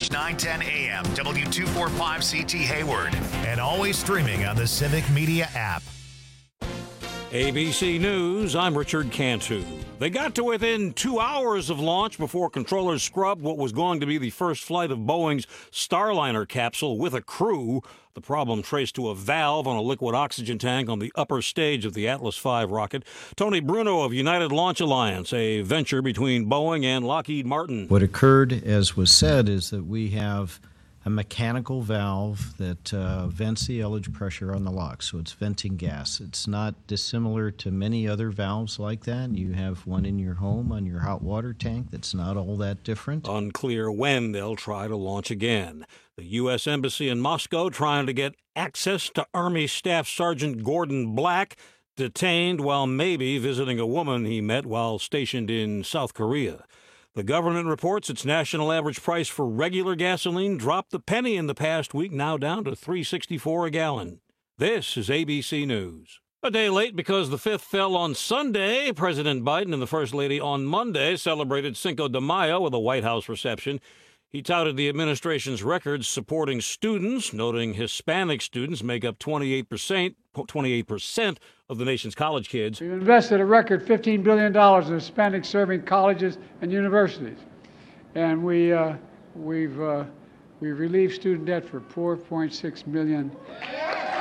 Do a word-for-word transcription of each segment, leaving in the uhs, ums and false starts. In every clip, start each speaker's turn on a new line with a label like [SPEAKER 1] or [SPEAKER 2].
[SPEAKER 1] News, nine ten a.m., W two forty-five C T Hayward. And always streaming on the Civic Media app.
[SPEAKER 2] A B C News, I'm Richard Cantu. They got to within two hours of launch before controllers scrubbed what was going to be the first flight of Boeing's Starliner capsule with a crew. The problem traced to a valve on a liquid oxygen tank on the upper stage of the Atlas five rocket. Tony Bruno of United Launch Alliance, a venture between Boeing and Lockheed Martin.
[SPEAKER 3] What occurred, as was said, is that we have a mechanical valve that uh, vents the ullage pressure on the lock, so it's venting gas. It's not dissimilar to many other valves like that. You have one in your home on your hot water tank that's not all that different.
[SPEAKER 2] Unclear when they'll try to launch again. The U S Embassy in Moscow trying to get access to Army Staff Sergeant Gordon Black, detained while maybe visiting a woman he met while stationed in South Korea. The government reports its national average price for regular gasoline dropped a penny in the past week, now down to three dollars and sixty-four cents a gallon. This is A B C News. A day late because the fifth fell on Sunday. President Biden and the First Lady on Monday celebrated Cinco de Mayo with a White House reception. He touted the administration's records supporting students, noting Hispanic students make up twenty-eight percent, twenty-eight percent of the nation's college kids.
[SPEAKER 4] We've invested a record fifteen billion dollars in Hispanic-serving colleges and universities. And we, uh, we've, uh, we've relieved student debt for four point six million dollars.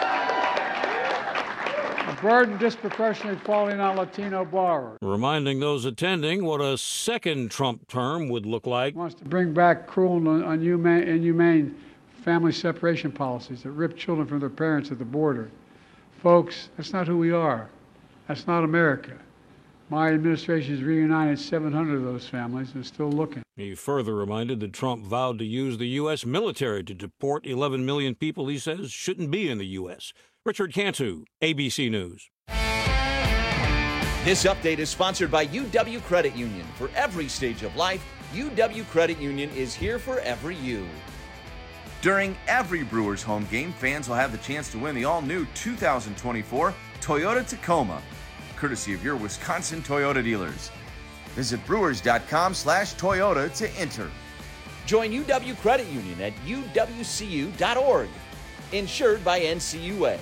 [SPEAKER 4] A burden disproportionately falling on Latino borrowers.
[SPEAKER 2] Reminding those attending what a second Trump term would look like.
[SPEAKER 4] He wants to bring back cruel and inhumane, inhumane family separation policies that rip children from their parents at the border. Folks, that's not who we are. That's not America. My administration has reunited seven hundred of those families and is still looking.
[SPEAKER 2] He further reminded that Trump vowed to use the U S military to deport eleven million people he says shouldn't be in the U S Richard Cantu, A B C News.
[SPEAKER 5] This update is sponsored by U W Credit Union. For every stage of life, U W Credit Union is here for every you.
[SPEAKER 6] During every Brewers home game, fans will have the chance to win the all-new two thousand twenty-four Toyota Tacoma, courtesy of your Wisconsin Toyota dealers. Visit brewers.com slash Toyota to enter.
[SPEAKER 5] Join U W Credit Union at U W C U dot org. Insured by N C U A.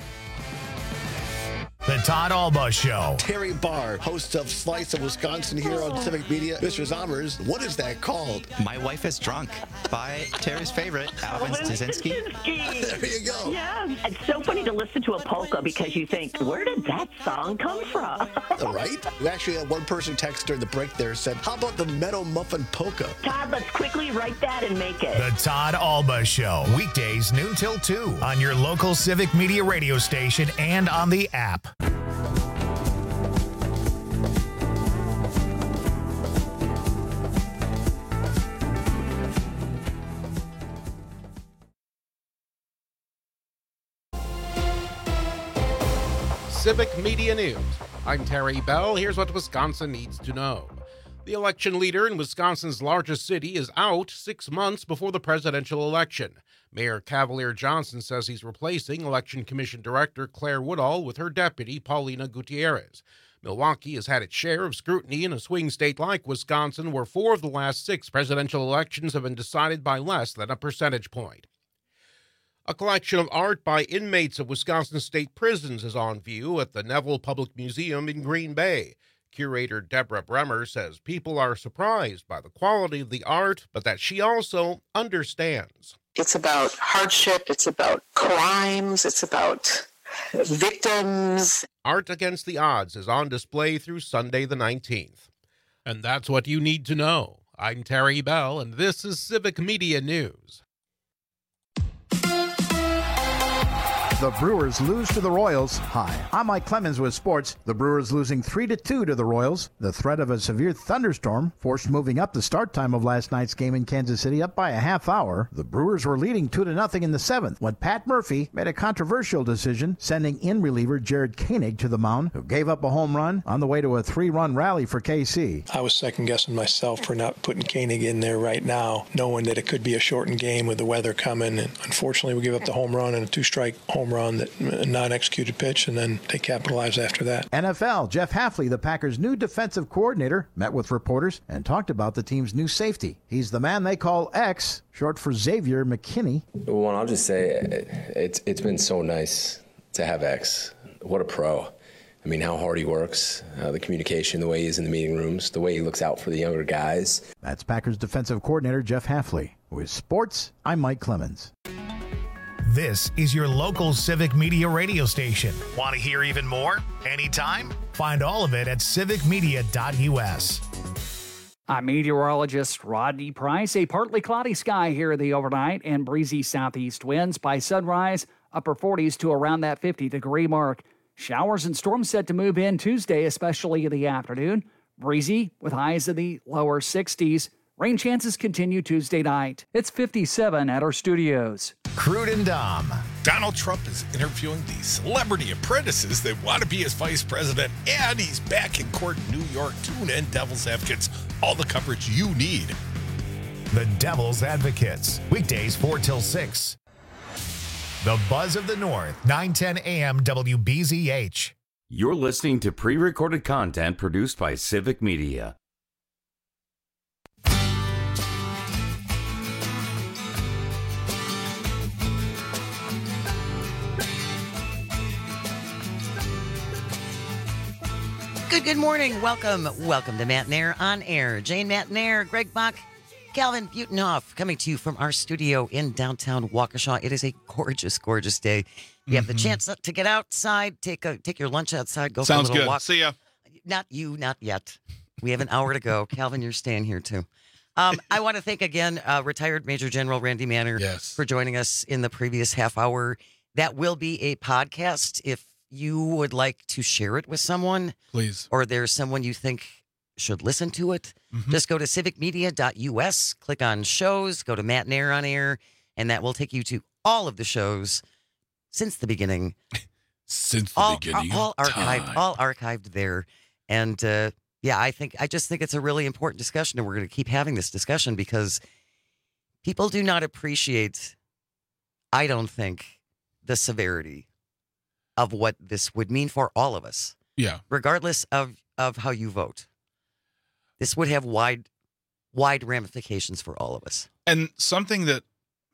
[SPEAKER 1] The Todd Alba Show.
[SPEAKER 7] Terry Barr, host of Slice of Wisconsin here on Civic Media. Mister Zommers, what is that called?
[SPEAKER 8] My Wife is Drunk by Terry's favorite, Alvin Staszynski.
[SPEAKER 7] There you go.
[SPEAKER 9] Yeah, it's so funny to listen to a polka because you think, where did that song come from?
[SPEAKER 7] Right? We actually had one person text during the break there said, how about the Meadow Muffin Polka?
[SPEAKER 9] Todd, let's quickly write that and make it.
[SPEAKER 1] The Todd Alba Show. Weekdays noon till two on your local Civic Media radio station and on the app.
[SPEAKER 10] Civic Media News. I'm Terry Bell. Here's what Wisconsin needs to know. The election leader in Wisconsin's largest city is out six months before the presidential election. Mayor Cavalier Johnson says he's replacing Election Commission Director Claire Woodall with her deputy, Paulina Gutierrez. Milwaukee has had its share of scrutiny in a swing state like Wisconsin, where four of the last six presidential elections have been decided by less than a percentage point. A collection of art by inmates of Wisconsin state prisons is on view at the Neville Public Museum in Green Bay. Curator Deborah Bremer says people are surprised by the quality of the art, but that she also understands.
[SPEAKER 11] It's about hardship, it's about crimes, it's about victims.
[SPEAKER 10] Art Against the Odds is on display through Sunday the nineteenth. And that's what you need to know. I'm Terry Bell, and this is Civic Media News.
[SPEAKER 12] The Brewers lose to the Royals. Hi, I'm Mike Clemens with sports. The Brewers losing three to two to the Royals. The threat of a severe thunderstorm forced moving up the start time of last night's game in Kansas City up by a half hour. The Brewers were leading two to nothing in the seventh when Pat Murphy made a controversial decision, sending in reliever Jared Koenig to the mound, who gave up a home run on the way to a three-run rally for K C.
[SPEAKER 13] I was second-guessing myself for not putting Koenig in there right now, knowing that it could be a shortened game with the weather coming. And unfortunately, we gave up the home run and a two-strike home home run, that a non-executed pitch, and then they capitalize after that.
[SPEAKER 12] N F L, Jeff Hafley, the Packers' new defensive coordinator, met with reporters and talked about the team's new safety. He's the man they call X, short for Xavier McKinney.
[SPEAKER 14] Well, I'll just say it's it's been so nice to have X. What a pro. I mean, how hard he works, uh, the communication, the way he is in the meeting rooms, the way he looks out for the younger guys.
[SPEAKER 12] That's Packers defensive coordinator Jeff Hafley. With sports, I'm Mike Clemens.
[SPEAKER 1] This is your local Civic Media radio station. Want to hear even more? Anytime? Find all of it at civic media dot u s.
[SPEAKER 15] I'm meteorologist Rodney Price. A partly cloudy sky here in the overnight and breezy southeast winds. By sunrise, upper forties to around that fifty-degree mark. Showers and storms set to move in Tuesday, especially in the afternoon. Breezy with highs in the lower sixties. Rain chances continue Tuesday night. It's fifty-seven at our studios.
[SPEAKER 1] Crude and Dom.
[SPEAKER 16] Donald Trump is interviewing the celebrity apprentices that want to be his vice president, and he's back in court in New York. Tune in, Devil's Advocates. All the coverage you need.
[SPEAKER 1] The Devil's Advocates. Weekdays four till six. The Buzz of the North, nine ten a m W B Z H.
[SPEAKER 17] You're listening to pre-recorded content produced by Civic Media.
[SPEAKER 18] Good, good morning. Welcome. Welcome to Matt Nair on Air. Jane Matt Nair, Greg Bach, Calvin Butenhoff coming to you from our studio in downtown Waukesha. It is a gorgeous, gorgeous day. You have the
[SPEAKER 16] Mhm.
[SPEAKER 18] chance to get outside, take a take your lunch outside, go
[SPEAKER 16] Sounds
[SPEAKER 18] for a little
[SPEAKER 16] good.
[SPEAKER 18] walk.
[SPEAKER 16] See ya.
[SPEAKER 18] Not you, not yet. We have an hour to go. Calvin, you're staying here too. Um, I want to thank again uh, retired Major General Randy Manner
[SPEAKER 16] Yes.
[SPEAKER 18] for joining us in the previous half hour. That will be a podcast. If you would like to share it with someone,
[SPEAKER 16] please,
[SPEAKER 18] or there's someone you think should listen to it,
[SPEAKER 16] Mhm.
[SPEAKER 18] just go to civic media dot u s, click on shows, go to Matt Nair on Air, and that will take you to all of the shows since the beginning.
[SPEAKER 16] Since the
[SPEAKER 18] all,
[SPEAKER 16] beginning
[SPEAKER 18] all
[SPEAKER 16] of
[SPEAKER 18] archived,
[SPEAKER 16] time.
[SPEAKER 18] all archived there. And uh, yeah, I think I just think it's a really important discussion, and we're going to keep having this discussion because people do not appreciate, I don't think, the severity of what this would mean for all of us.
[SPEAKER 16] Yeah.
[SPEAKER 18] Regardless of, of how you vote. This would have wide, wide ramifications for all of us.
[SPEAKER 16] And something that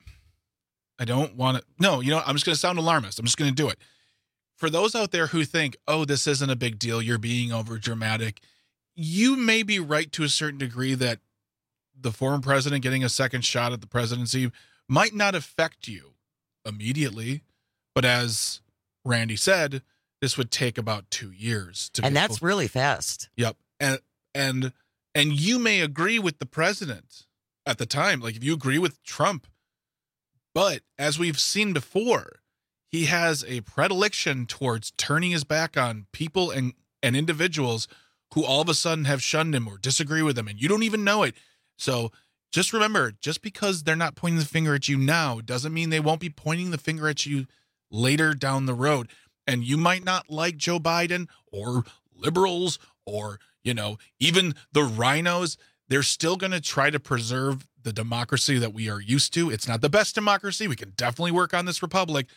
[SPEAKER 16] I don't want to, no, you know, I'm just going to sound alarmist. I'm just going to do it. For those out there who think, oh, this isn't a big deal, you're being over dramatic, you may be right to a certain degree that the former president getting a second shot at the presidency might not affect you immediately. But as Randy said, this would take about two years to
[SPEAKER 18] And
[SPEAKER 16] get
[SPEAKER 18] that's
[SPEAKER 16] full-
[SPEAKER 18] really fast.
[SPEAKER 16] Yep. And and and you may agree with the president at the time, like if you agree with Trump, but as we've seen before, he has a predilection towards turning his back on people and and individuals who all of a sudden have shunned him or disagree with him, and you don't even know it. So just remember, just because they're not pointing the finger at you now doesn't mean they won't be pointing the finger at you later down the road. And you might not like Joe Biden or liberals or, you know, even the rhinos. They're still going to try to preserve the democracy that we are used to. It's not the best democracy. We can definitely work on this republic,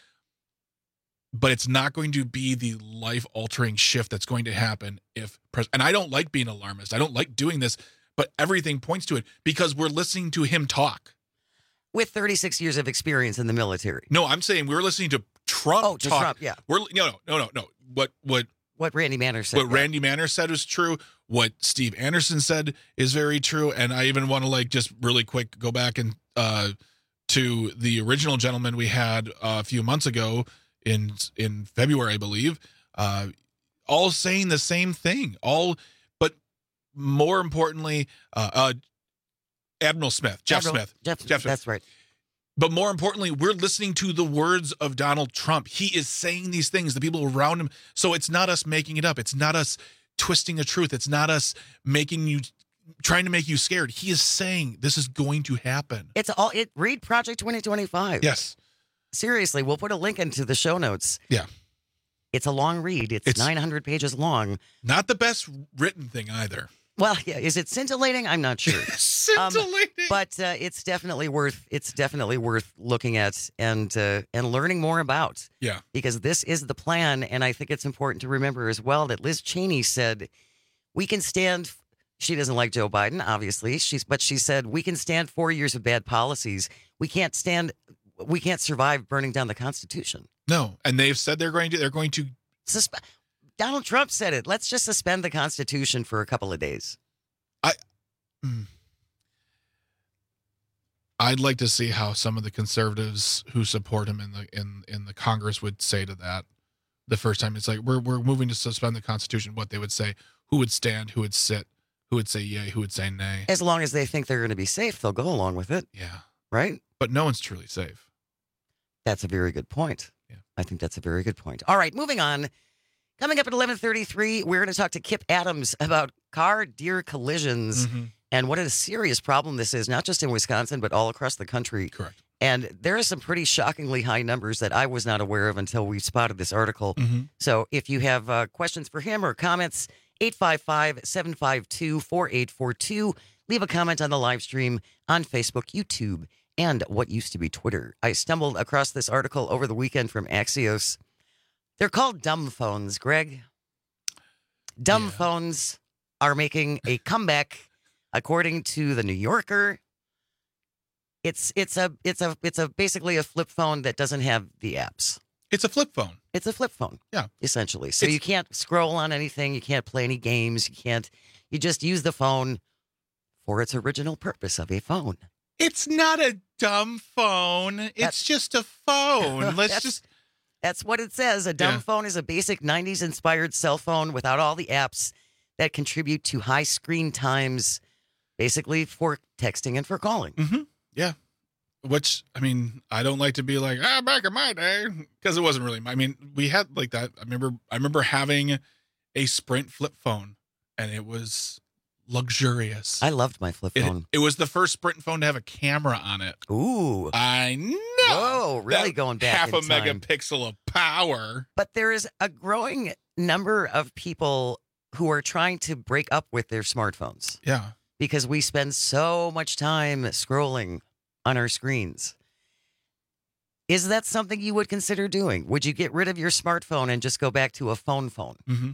[SPEAKER 16] but it's not going to be the life-altering shift that's going to happen if pres- and I don't like being alarmist. I don't like doing this, but everything points to it because we're listening to him talk.
[SPEAKER 18] With thirty-six years of experience in the military.
[SPEAKER 16] No, I'm saying we're listening to Trump
[SPEAKER 18] Oh, to
[SPEAKER 16] talk.
[SPEAKER 18] Trump, yeah.
[SPEAKER 16] We're no, no, no, no, no. What what
[SPEAKER 18] What Randy Manner said.
[SPEAKER 16] what Randy Manner said is true. What Steve Anderson said is very true. And I even want to like just really quick go back and uh, to the original gentleman we had uh, a few months ago in in February, I believe, uh, all saying the same thing. All, but more importantly, uh, uh, Admiral Smith, Jeff
[SPEAKER 18] Admiral-
[SPEAKER 16] Smith,
[SPEAKER 18] Jeff,
[SPEAKER 16] Jeff Smith.
[SPEAKER 18] that's right.
[SPEAKER 16] But more importantly, we're listening to the words of Donald Trump. He is saying these things, the people around him. So it's not us making it up. It's not us twisting the truth. It's not us making you, trying to make you scared. He is saying this is going to happen.
[SPEAKER 18] It's all it. Read Project twenty twenty-five.
[SPEAKER 16] Yes.
[SPEAKER 18] Seriously, we'll put a link into the show notes.
[SPEAKER 16] Yeah.
[SPEAKER 18] It's a long read. It's,
[SPEAKER 16] It's-
[SPEAKER 18] nine hundred pages long.
[SPEAKER 16] Not the best written thing either.
[SPEAKER 18] Well, yeah, is it scintillating? I'm not sure.
[SPEAKER 16] Scintillating.
[SPEAKER 18] Um, but uh, it's definitely worth it's definitely worth looking at and uh, and learning more about.
[SPEAKER 16] Yeah.
[SPEAKER 18] Because this is the plan, and I think it's important to remember as well that Liz Cheney said we can stand. She doesn't like Joe Biden, obviously. She's but she said we can stand four years of bad policies. We can't stand. We can't survive burning down the Constitution.
[SPEAKER 16] No, and they've said they're going to. They're going to.
[SPEAKER 18] Suspe- Donald Trump said it. Let's just suspend the Constitution for a couple of days.
[SPEAKER 16] I, mm, I'd like to see how some of the conservatives who support him in the in in the Congress would say to that. The first time it's like we're we're moving to suspend the Constitution. What they would say, who would stand, who would sit, who would say yay, who would say nay.
[SPEAKER 18] As long as they think they're going to be safe, they'll go along with it.
[SPEAKER 16] Yeah,
[SPEAKER 18] right.
[SPEAKER 16] But no one's truly safe.
[SPEAKER 18] That's a very good point.
[SPEAKER 16] Yeah,
[SPEAKER 18] I think that's a very good point. All right, moving on. Coming up at eleven thirty-three, we're going to talk to Kip Adams about car deer collisions
[SPEAKER 16] mm-hmm.
[SPEAKER 18] and what a serious problem this is, not just in Wisconsin, but all across the country.
[SPEAKER 16] Correct.
[SPEAKER 18] And there are some pretty shockingly high numbers that I was not aware of until we spotted this article.
[SPEAKER 16] Mm-hmm.
[SPEAKER 18] So if you have uh, questions for him or comments, eight five five, seven five two, four eight four two. Leave a comment on the live stream on Facebook, YouTube, and what used to be Twitter. I stumbled across this article over the weekend from Axios. They're called dumb phones, Greg. Dumb
[SPEAKER 16] Yeah.
[SPEAKER 18] phones are making a comeback, according to the New Yorker. It's it's a it's a it's a basically a flip phone that doesn't have the apps.
[SPEAKER 16] It's a flip phone.
[SPEAKER 18] It's a flip phone.
[SPEAKER 16] Yeah.
[SPEAKER 18] Essentially. So
[SPEAKER 16] It's-
[SPEAKER 18] you can't scroll on anything, you can't play any games, you can't you just use the phone for its original purpose of a phone.
[SPEAKER 16] It's not a dumb phone. It's
[SPEAKER 18] That's-
[SPEAKER 16] just a phone. Let's
[SPEAKER 18] That's-
[SPEAKER 16] just.
[SPEAKER 18] That's what it says. A dumb
[SPEAKER 16] Yeah.
[SPEAKER 18] phone is a basic nineties inspired cell phone without all the apps that contribute to high screen times, basically for texting and for calling.
[SPEAKER 16] Mm-hmm. Yeah. Which, I mean, I don't like to be like, ah, back in my day, because it wasn't really, I mean, we had like that. I remember, I remember having a Sprint flip phone, and it was luxurious.
[SPEAKER 18] I loved my flip
[SPEAKER 16] It,
[SPEAKER 18] phone.
[SPEAKER 16] it was the first Sprint phone to have a camera on it.
[SPEAKER 18] Ooh.
[SPEAKER 16] I know.
[SPEAKER 18] Whoa, really
[SPEAKER 16] That
[SPEAKER 18] going back
[SPEAKER 16] half
[SPEAKER 18] in
[SPEAKER 16] a
[SPEAKER 18] time.
[SPEAKER 16] megapixel of power.
[SPEAKER 18] But there is a growing number of people who are trying to break up with their smartphones
[SPEAKER 16] Yeah.
[SPEAKER 18] because we spend so much time scrolling on our screens. Is that something you would consider doing? Would you get rid of your smartphone and just go back to a phone phone?
[SPEAKER 16] Mm-hmm.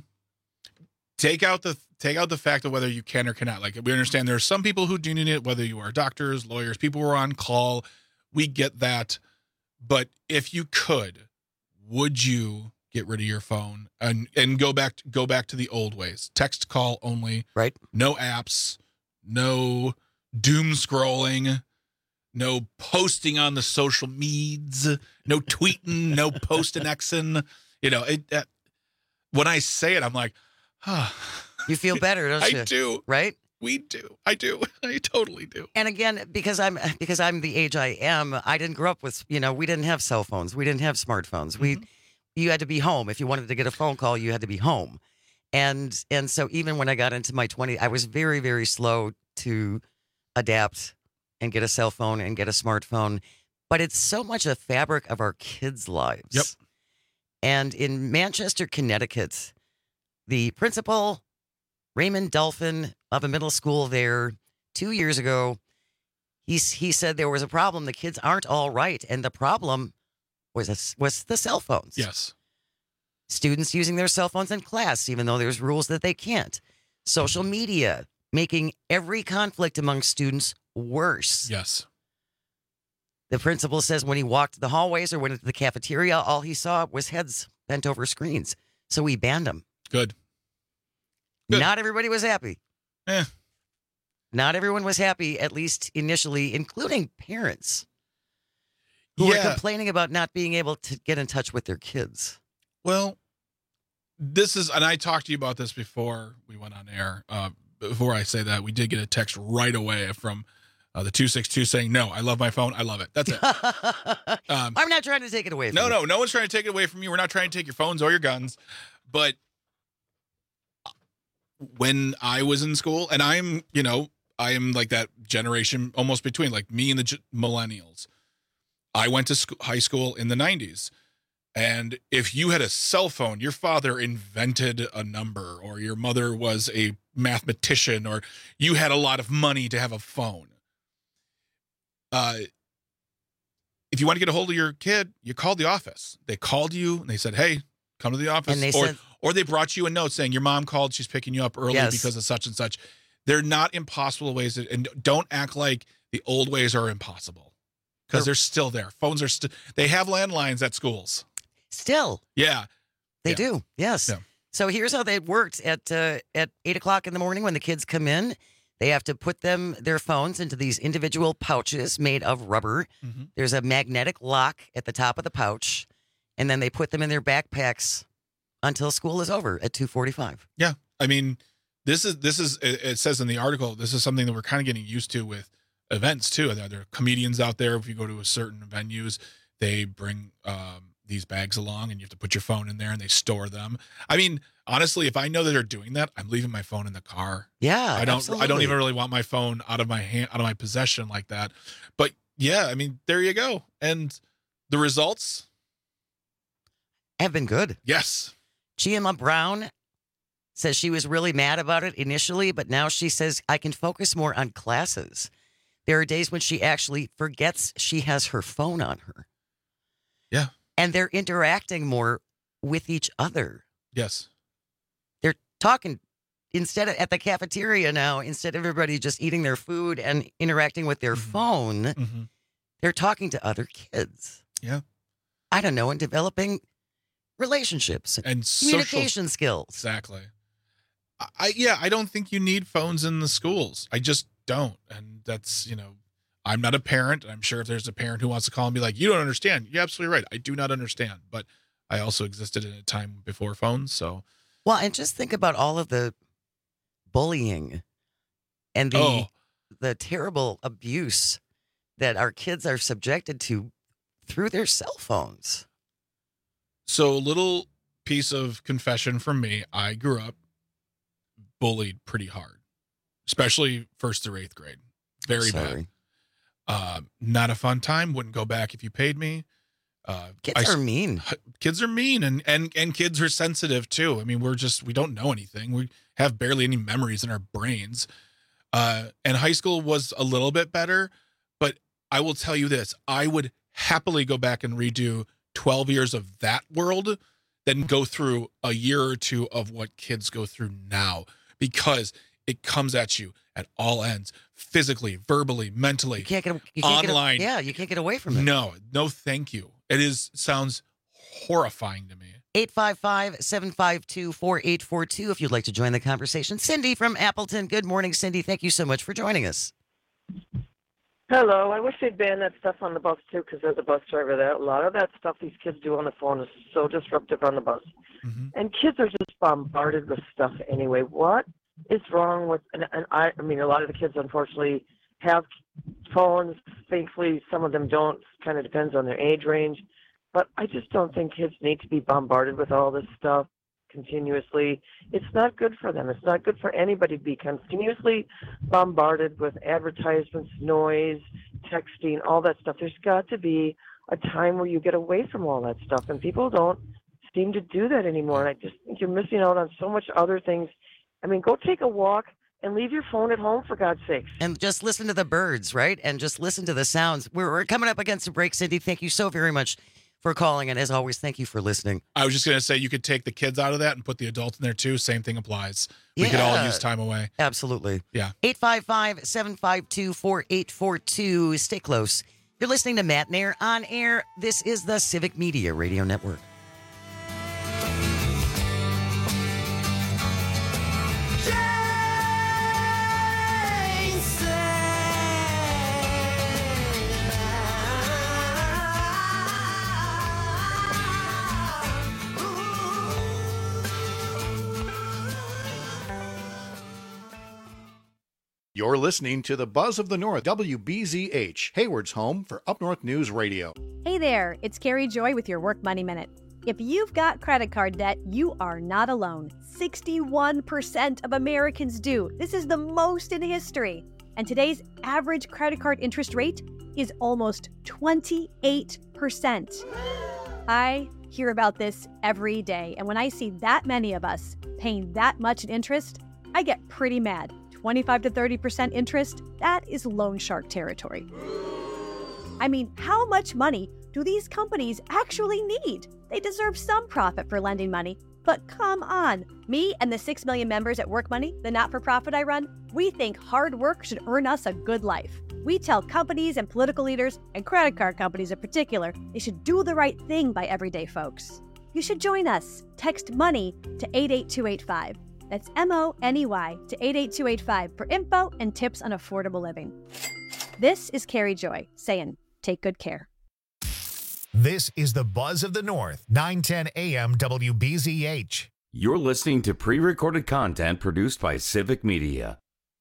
[SPEAKER 16] Take out the take out the fact of whether you can or cannot. Like, we understand there are some people who do need it, whether you are doctors, lawyers, people who are on call. We get that. But if you could, would you get rid of your phone and and go back go back to the old ways? Text call only.
[SPEAKER 18] Right.
[SPEAKER 16] No apps, no doom scrolling, no posting on the social meds, no tweeting, no posting Xing. You know, it, uh, when I say it, I'm like, ah.
[SPEAKER 18] You feel better, don't
[SPEAKER 16] I
[SPEAKER 18] you?
[SPEAKER 16] do.
[SPEAKER 18] Right?
[SPEAKER 16] We do. I do. I totally do.
[SPEAKER 18] And again, because I'm because I'm the age I am, I didn't grow up with, you know, we didn't have cell phones. We didn't have smartphones. We you had to be home. If you wanted to get a phone call, you had to be home. And and so even when I got into my twenties, I was very, very slow to adapt and get a cell phone and get a smartphone. But it's so much a fabric of our kids' lives.
[SPEAKER 16] Yep.
[SPEAKER 18] And in Manchester, Connecticut, the principal, Raymond Dolphin of a middle school there, two years ago, he's, he said there was a problem. The kids aren't all right. And the problem was, a, was the cell phones.
[SPEAKER 16] Yes.
[SPEAKER 18] Students using their cell phones in class, even though there's rules that they can't. Social media making every conflict among students worse.
[SPEAKER 16] Yes.
[SPEAKER 18] The principal says when he walked the hallways or went into the cafeteria, all he saw was heads bent over screens. So he banned them.
[SPEAKER 16] Good. Good.
[SPEAKER 18] Not everybody was happy.
[SPEAKER 16] Eh.
[SPEAKER 18] Not everyone was happy, at least initially, including parents who
[SPEAKER 16] Yeah.
[SPEAKER 18] were complaining about not being able to get in touch with their kids.
[SPEAKER 16] Well, this is, and I talked to you about this before we went on air. Uh, before I say that, we did get a text right away from uh, the two six two saying, no, I love my phone. I love it. That's it. um,
[SPEAKER 18] I'm not trying to take it away from
[SPEAKER 16] no,
[SPEAKER 18] you.
[SPEAKER 16] no, no one's trying to take it away from you. We're not trying to take your phones or your guns. But when I was in school, and I'm, you know, I am like that generation almost between like me and the g- millennials. I went to school, high school in the nineties. And if you had a cell phone, your father invented a number or your mother was a mathematician or you had a lot of money to have a phone. Uh, if you want to get a hold of your kid, you called the office. They called you and they said, hey, come to the office.
[SPEAKER 18] And they
[SPEAKER 16] or,
[SPEAKER 18] said,
[SPEAKER 16] or they brought you a note saying your mom called. She's picking you up early
[SPEAKER 18] Yes.
[SPEAKER 16] because of such and such. They're not impossible ways. To, and don't act like the old ways are impossible because they're, they're still there. Phones are still, they have landlines at schools.
[SPEAKER 18] Still.
[SPEAKER 16] Yeah.
[SPEAKER 18] They
[SPEAKER 16] yeah.
[SPEAKER 18] do. Yes.
[SPEAKER 16] Yeah.
[SPEAKER 18] So here's how they worked at uh, at eight o'clock in the morning when the kids come in. They have to put them their phones into these individual pouches made of rubber.
[SPEAKER 16] Mm-hmm.
[SPEAKER 18] There's a magnetic lock at the top of the pouch, and then they put them in their backpacks until school is over at two forty-five.
[SPEAKER 16] Yeah, I mean, this is this is it it says in the article. This is something that we're kind of getting used to with events too. There are comedians out there. If you go to a certain venues, they bring um, these bags along, and you have to put your phone in there, and they store them. I mean. Honestly, if I know that they're doing that, I'm leaving my phone in the car.
[SPEAKER 18] Yeah,
[SPEAKER 16] I don't.
[SPEAKER 18] absolutely.
[SPEAKER 16] I don't even really want my phone out of my hand, out of my possession like that. But yeah, I mean, there you go. And the results
[SPEAKER 18] have been good.
[SPEAKER 16] Yes.
[SPEAKER 18] Giamma Brown says she was really mad about it initially, but now she says I can focus more on classes. There are days when she actually forgets she has her phone on her.
[SPEAKER 16] Yeah.
[SPEAKER 18] And they're interacting more with each other.
[SPEAKER 16] Yes.
[SPEAKER 18] Talking instead of at the cafeteria now, instead of everybody just eating their food and interacting with their
[SPEAKER 16] mm-hmm.
[SPEAKER 18] phone,
[SPEAKER 16] mm-hmm.
[SPEAKER 18] they're talking to other kids.
[SPEAKER 16] Yeah.
[SPEAKER 18] I don't know, and developing relationships
[SPEAKER 16] and
[SPEAKER 18] communication
[SPEAKER 16] social,
[SPEAKER 18] skills.
[SPEAKER 16] Exactly. I yeah, I don't think you need phones in the schools. I just don't. And that's, you know, I'm not a parent. I'm sure if there's a parent who wants to call and be like, you don't understand. You're absolutely right. I do not understand. But I also existed in a time before phones, so
[SPEAKER 18] well, and just think about all of the bullying and the
[SPEAKER 16] oh.
[SPEAKER 18] the terrible abuse that our kids are subjected to through their cell phones.
[SPEAKER 16] So, a little piece of confession from me. I grew up bullied pretty hard, especially first through eighth grade. Very
[SPEAKER 18] Sorry.
[SPEAKER 16] bad. Uh, not a fun time. Wouldn't go back if you paid me. Uh,
[SPEAKER 18] kids
[SPEAKER 16] I,
[SPEAKER 18] are mean.
[SPEAKER 16] Kids are mean, and, and and kids are sensitive too. I mean, we're just we don't know anything. We have barely any memories in our brains. Uh, and high school was a little bit better, but I will tell you this: I would happily go back and redo twelve years of that world than go through a year or two of what kids go through now, because it comes at you at all ends, physically, verbally, mentally,
[SPEAKER 18] You can't get you can't
[SPEAKER 16] online.
[SPEAKER 18] Get, yeah, you can't get away from it.
[SPEAKER 16] No, no, thank you. It is sounds horrifying to me.
[SPEAKER 18] eight five five, seven five two, four eight four two if you'd like to join the conversation. Cindy from Appleton. Good morning, Cindy. Thank you so much for joining us.
[SPEAKER 19] Hello. I wish they'd ban that stuff on the bus, too, because as a bus driver, there, a lot of that stuff these kids do on the phone is so disruptive on the bus.
[SPEAKER 16] Mm-hmm.
[SPEAKER 19] And kids are just bombarded with stuff anyway. What is wrong with, and, and I, I mean, a lot of the kids, unfortunately, have phones. Thankfully, some of them don't. Kind of depends on their age range. But I just don't think kids need to be bombarded with all this stuff continuously. It's not good for them. It's not good for anybody to be continuously bombarded with advertisements, noise, texting, all that stuff. There's got to be a time where you get away from all that stuff, and people don't seem to do that anymore. And I just think you're missing out on so much other things. I mean, go take a walk and leave your phone at home, for God's sakes.
[SPEAKER 18] And just listen to the birds, right? And just listen to the sounds. We're, we're coming up against a break, Cindy. Thank you so very much for calling. And as always, thank you for listening.
[SPEAKER 16] I was just going to say you could take the kids out of that and put the adults in there too. Same thing applies. We yeah. could all use time away.
[SPEAKER 18] Absolutely.
[SPEAKER 16] Yeah.
[SPEAKER 18] eight five five, seven five two, four eight four two. Stay close. You're listening to Matt Nair on air. This is the Civic Media Radio Network.
[SPEAKER 20] You're listening to the Buzz of the North, W B Z H, Hayward's home for Up North News Radio.
[SPEAKER 21] Hey there, it's Carrie Joy with your Work Money Minute. If you've got credit card debt, you are not alone. sixty-one percent of Americans do. This is the most in history. And today's average credit card interest rate is almost twenty-eight percent. I hear about this every day, and when I see that many of us paying that much in interest, I get pretty mad. twenty-five to thirty percent interest, that is loan shark territory. I mean, how much money do these companies actually need? They deserve some profit for lending money. But come on, me and the six million members at Work Money, the not-for-profit I run, we think hard work should earn us a good life. We tell companies and political leaders, and credit card companies in particular, they should do the right thing by everyday folks. You should join us. Text MONEY to eight eight two eight five. That's M O N E Y to eight eight two eight five for info and tips on affordable living. This is Carrie Joy saying, take good care.
[SPEAKER 1] This is the Buzz of the North, nine ten A M W B Z H.
[SPEAKER 17] You're listening to pre-recorded content produced by Civic Media.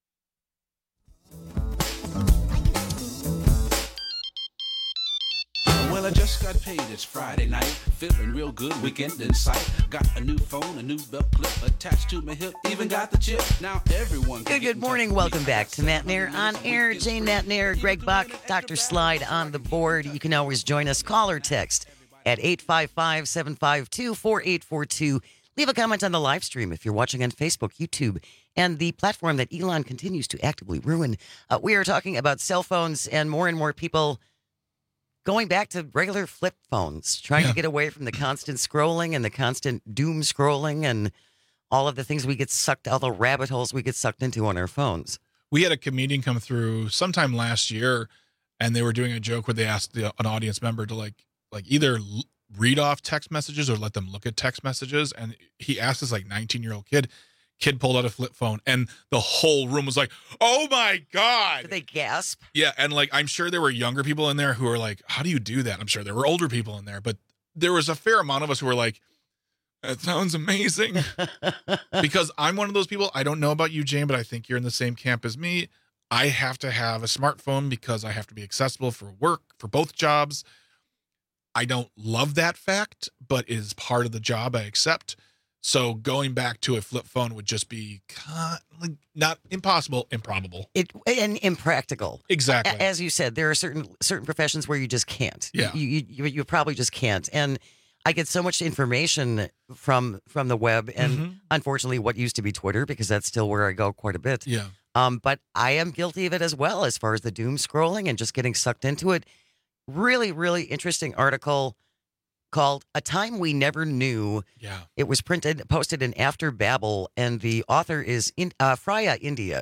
[SPEAKER 3] Well, I just got paid. It's Friday night. Feeling real good. Weekend in sight. Got a new phone, a new belt clip attached to my hip. Even got the chip. Now everyone.
[SPEAKER 18] Good, good morning. Welcome back to Matt Nair on air. Jane Matt Nair, Greg Buck, Doctor Slide on the board. You can always join us. Call or text at eight five five, seven five two, four eight four two. Leave a comment on the live stream if you're watching on Facebook, YouTube, and the platform that Elon continues to actively ruin. Uh, we are talking about cell phones and more and more people going back to regular flip phones, trying yeah. to get away from the constant scrolling and the constant doom scrolling and all of the things we get sucked, all the rabbit holes we get sucked into on our phones.
[SPEAKER 16] We had a comedian come through sometime last year, and they were doing a joke where they asked the, an audience member to like, like either l- read off text messages or let them look at text messages. And he asked this like nineteen year old kid, kid pulled out a flip phone and the whole room was like, oh my God.
[SPEAKER 18] Did they gasp?
[SPEAKER 16] Yeah. And like, I'm sure there were younger people in there who were like, how do you do that? I'm sure there were older people in there, but there was a fair amount of us who were like, that sounds amazing. Because I'm one of those people. I don't know about you, Jane, but I think you're in the same camp as me. I have to have a smartphone because I have to be accessible for work, for both jobs. I don't love that fact, but it is part of the job I accept. So going back to a flip phone would just be not impossible, improbable.
[SPEAKER 18] It and impractical.
[SPEAKER 16] Exactly.
[SPEAKER 18] As you said, there are certain certain professions where you just can't.
[SPEAKER 16] Yeah.
[SPEAKER 18] You you, you, you probably just can't. And I get so much information from from the web and mm-hmm. unfortunately what used to be Twitter, because that's still where I go quite a bit.
[SPEAKER 16] Yeah.
[SPEAKER 18] Um, but I am guilty of it as well, as far as the doom scrolling and just getting sucked into it. Really, really interesting article called A Time We Never Knew.
[SPEAKER 16] Yeah.
[SPEAKER 18] It was printed, posted in After Babel, and the author is in, uh, Freya India.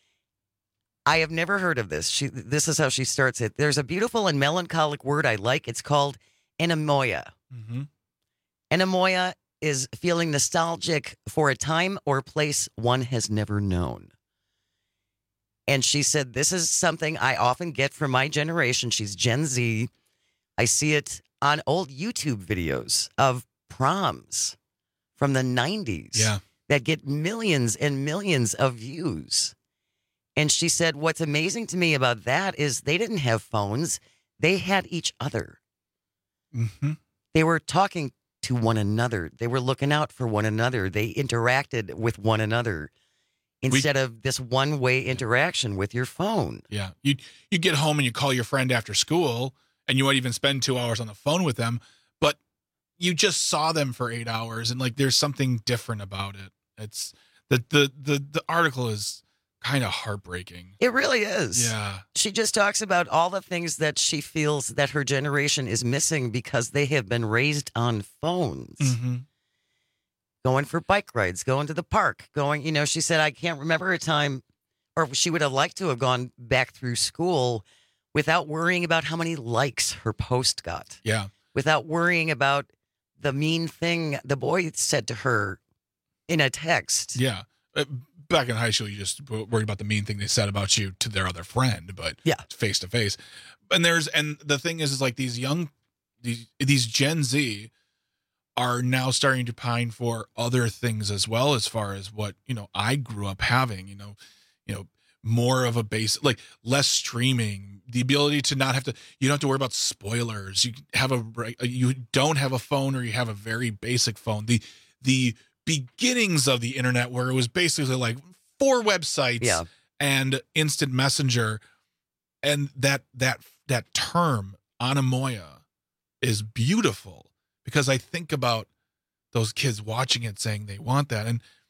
[SPEAKER 18] I have never heard of this. She, this is how she starts it. There's a beautiful and melancholic word I like. It's called anamoia.
[SPEAKER 16] Mm-hmm.
[SPEAKER 18] Anamoia is feeling nostalgic for a time or place one has never known. And she said, this is something I often get from my generation. She's Gen Z. I see it on old YouTube videos of proms from the nineties
[SPEAKER 16] yeah.
[SPEAKER 18] that get millions and millions of views. And she said, what's amazing to me about that is they didn't have phones. They had each other.
[SPEAKER 16] Mm-hmm.
[SPEAKER 18] They were talking to one another. They were looking out for one another. They interacted with one another. Instead we, of this one-way interaction with your phone.
[SPEAKER 16] Yeah. You you get home and you call your friend after school, and you might even spend two hours on the phone with them, but you just saw them for eight hours, and like there's something different about it. It's the the the, the article is kind of heartbreaking.
[SPEAKER 18] It really is.
[SPEAKER 16] Yeah.
[SPEAKER 18] She just talks about all the things that she feels that her generation is missing because they have been raised on phones.
[SPEAKER 16] Mm-hmm.
[SPEAKER 18] Going for bike rides, going to the park, going, you know, she said, I can't remember a time, or she would have liked to have gone back through school without worrying about how many likes her post got.
[SPEAKER 16] Yeah.
[SPEAKER 18] Without worrying about the mean thing the boy said to her in a text.
[SPEAKER 16] Yeah. Uh, back in high school, you just worried about the mean thing they said about you to their other friend, but
[SPEAKER 18] yeah,
[SPEAKER 16] face to face. And there's, and the thing is, is like these young, these, these Gen Z are now starting to pine for other things as well, as far as what, you know, I grew up having, you know, you know, more of a base, like less streaming, the ability to not have to, you don't have to worry about spoilers. You have a, you don't have a phone, or you have a very basic phone. The, the beginnings of the internet, where it was basically like four websites
[SPEAKER 18] yeah.
[SPEAKER 16] and instant messenger. And that, that, that term anamoia is beautiful, because I think about those kids watching it saying they want that. And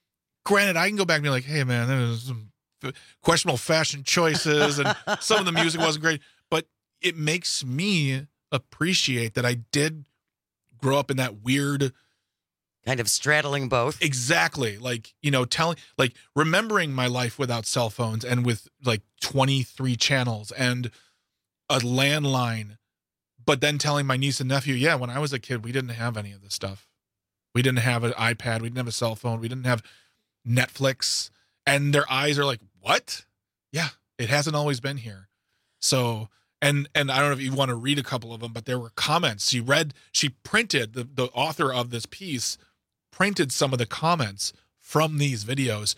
[SPEAKER 16] granted, I can go back and be like, hey, man, there was some questionable fashion choices and some of the music wasn't great. But it makes me appreciate that I did grow up in that weird...
[SPEAKER 18] kind of straddling both.
[SPEAKER 16] Exactly. Like, you know, telling, like remembering my life without cell phones and with like twenty-three channels and a landline, but then telling my niece and nephew, yeah, when I was a kid, we didn't have any of this stuff. We didn't have an iPad. We didn't have a cell phone. We didn't have Netflix. And their eyes are like, what? Yeah, it hasn't always been here. So, and and I don't know if you want to read a couple of them, but there were comments. She read, she printed, the, the author of this piece printed some of the comments from these videos,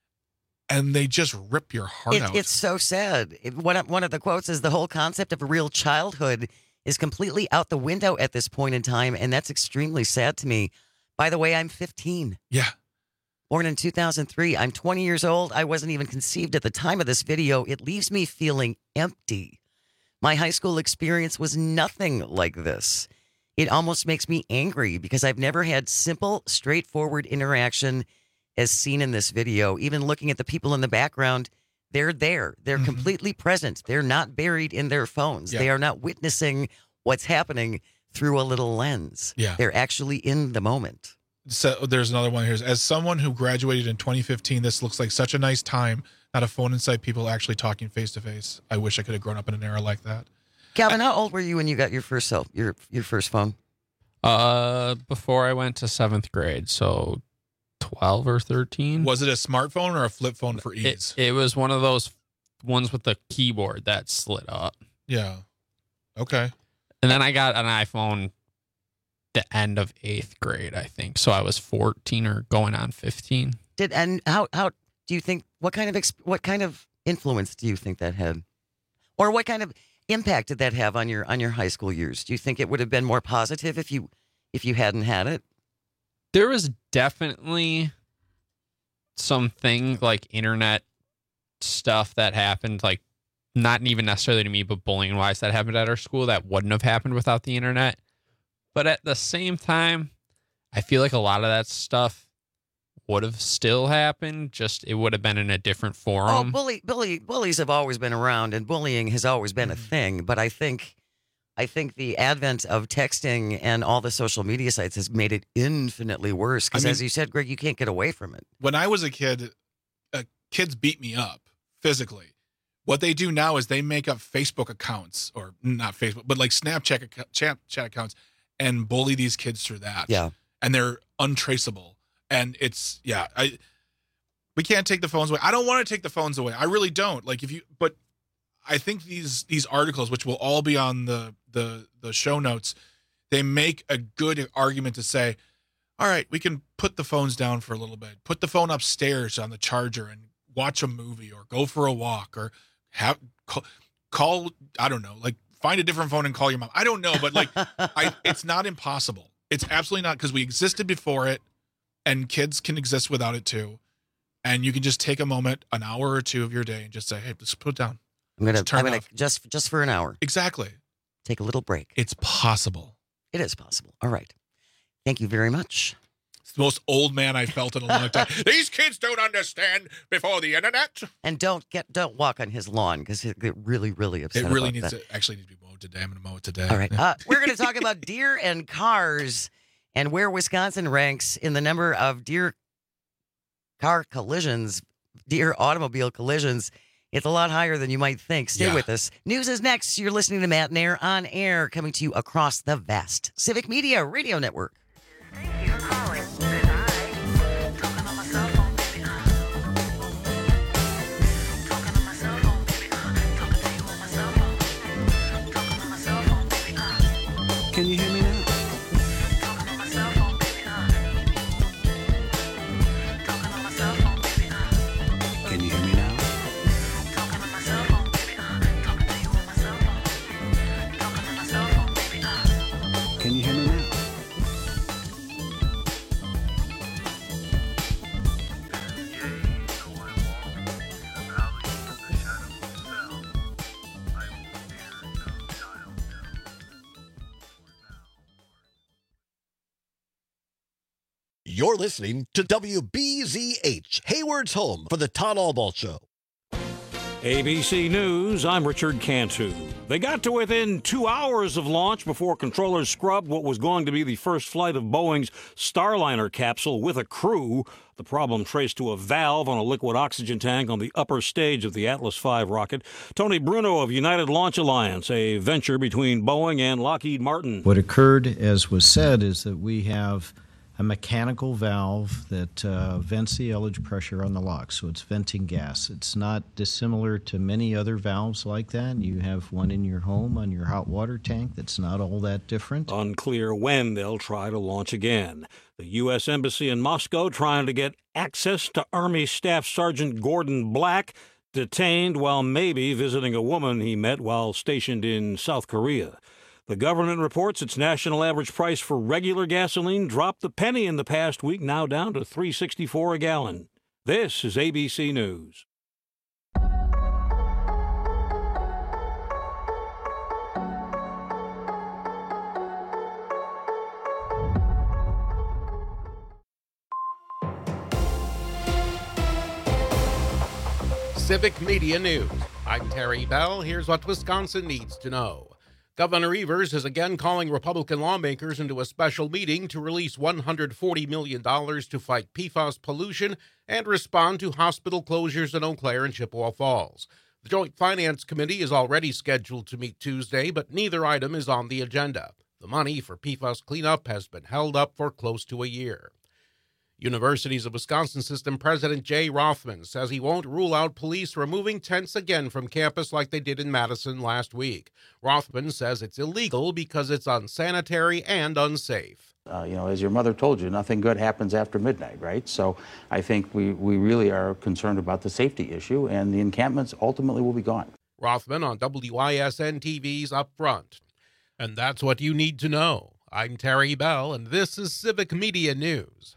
[SPEAKER 16] and they just rip your heart
[SPEAKER 18] it,
[SPEAKER 16] out.
[SPEAKER 18] It's so sad. It, one, of, one of the quotes is, the whole concept of a real childhood is completely out the window at this point in time, and that's extremely sad to me. By the way, I'm fifteen.
[SPEAKER 16] Yeah.
[SPEAKER 18] Born in two thousand three. I'm twenty years old. I wasn't even conceived at the time of this video. It leaves me feeling empty. My high school experience was nothing like this. It almost makes me angry because I've never had simple, straightforward interaction as seen in this video. Even looking at the people in the background, they're there. They're mm-hmm. completely present. They're not buried in their phones. Yeah. They are not witnessing what's happening through a little lens.
[SPEAKER 16] Yeah.
[SPEAKER 18] They're actually in the moment.
[SPEAKER 16] So there's another one here. As someone who graduated in twenty fifteen, this looks like such a nice time. Not a phone in sight, people actually talking face to face. I wish I could have grown up in an era like that.
[SPEAKER 18] Calvin, how old were you when you got your first cell, your your first phone?
[SPEAKER 4] Uh, before I went to seventh grade, so twelve or thirteen.
[SPEAKER 16] Was it a smartphone or a flip phone for ease?
[SPEAKER 4] It, it was one of those ones with the keyboard that slid up.
[SPEAKER 16] Yeah. Okay.
[SPEAKER 4] And then I got an iPhone the end of eighth grade, I think. So I was fourteen or going on fifteen.
[SPEAKER 18] Did and how how do you think what kind of exp, what kind of influence do you think that had, or what kind of impact did that have on your on your high school years? Do you think it would have been more positive if you if you hadn't had it?
[SPEAKER 4] There was definitely something like internet stuff that happened, like not even necessarily to me, but bullying wise, that happened at our school that wouldn't have happened without the internet. But at the same time, I feel like a lot of that stuff would have still happened, just it would have been in a different forum.
[SPEAKER 18] Oh, bully, bully, bullies have always been around, and bullying has always been a thing. But I think, I think the advent of texting and all the social media sites has made it infinitely worse. Because, I mean, as you said, Greg, you can't get away from it.
[SPEAKER 16] When I was a kid, uh, kids beat me up physically. What they do now is they make up Facebook accounts, or not Facebook, but like Snapchat, Snapchat accounts, and bully these kids through that.
[SPEAKER 18] Yeah.
[SPEAKER 16] And they're untraceable. And it's, yeah, I, we can't take the phones away. I don't want to take the phones away. I really don't. Like if you, but I think these, these articles, which will all be on the, the, the show notes, they make a good argument to say, all right, we can put the phones down for a little bit, put the phone upstairs on the charger and watch a movie or go for a walk or have call, call I don't know, like find a different phone and call your mom. I don't know, but like, I, it's not impossible. It's absolutely not, because we existed before it, and kids can exist without it too. And you can just take a moment, an hour or two of your day, and just say, "Hey, just put it down."
[SPEAKER 18] I'm gonna, I'm gonna just just for an hour.
[SPEAKER 16] Exactly.
[SPEAKER 18] Take a little break.
[SPEAKER 16] It's possible.
[SPEAKER 18] It is possible. All right. Thank you very much.
[SPEAKER 16] It's the most old man I felt in a long time. These kids don't understand before the internet.
[SPEAKER 18] And don't get don't walk on his lawn, because he get really really upset.
[SPEAKER 16] It really
[SPEAKER 18] about
[SPEAKER 16] needs
[SPEAKER 18] that.
[SPEAKER 16] to actually needs to be mowed today. I'm going to mow it today.
[SPEAKER 18] All right. Uh, we're going to talk about deer and cars and where Wisconsin ranks in the number of deer car collisions, deer automobile collisions. It's a lot higher than you might think. Stay
[SPEAKER 16] Yeah.
[SPEAKER 18] with us. News is next. You're listening to Matt and Air on air, coming to you across the vast Civic Media Radio Network.
[SPEAKER 3] Can you hear me now? Can you hear me now? Can you hear me now?
[SPEAKER 7] You're listening to W B Z H, Hayward's home for the Todd Albaugh Show.
[SPEAKER 2] A B C News, I'm Richard Cantu. They got to within two hours of launch before controllers scrubbed what was going to be the first flight of Boeing's Starliner capsule with a crew. The problem traced to a valve on a liquid oxygen tank on the upper stage of the Atlas five rocket. Tony Bruno of United Launch Alliance, a venture between Boeing and Lockheed Martin.
[SPEAKER 22] What occurred, as was said, is that we have a mechanical valve that uh, vents the ullage pressure on the lock, so it's venting gas. It's not dissimilar to many other valves like that. You have one in your home on your hot water tank that's not all that different.
[SPEAKER 2] Unclear when they'll try to launch again. The U S Embassy in Moscow trying to get access to Army Staff Sergeant Gordon Black, detained while maybe visiting a woman he met while stationed in South Korea. The government reports its national average price for regular gasoline dropped a penny in the past week, now down to three dollars and sixty-four cents a gallon. This is A B C News.
[SPEAKER 10] Civic Media News. I'm Terry Bell. Here's what Wisconsin needs to know. Governor Evers is again calling Republican lawmakers into a special meeting to release one hundred forty million dollars to fight P FAS pollution and respond to hospital closures in Eau Claire and Chippewa Falls. The Joint Finance Committee is already scheduled to meet Tuesday, but neither item is on the agenda. The money for P FAS cleanup has been held up for close to a year. Universities of Wisconsin System President Jay Rothman says he won't rule out police removing tents again from campus like they did in Madison last week. Rothman says it's illegal because it's unsanitary and unsafe.
[SPEAKER 23] Uh, you know, as your mother told you, nothing good happens after midnight, right? So I think we, we really are concerned about the safety issue, and the encampments ultimately will be gone.
[SPEAKER 10] Rothman on W I S N T V's Up Front. And that's what you need to know. I'm Terry Bell, and this is Civic Media News.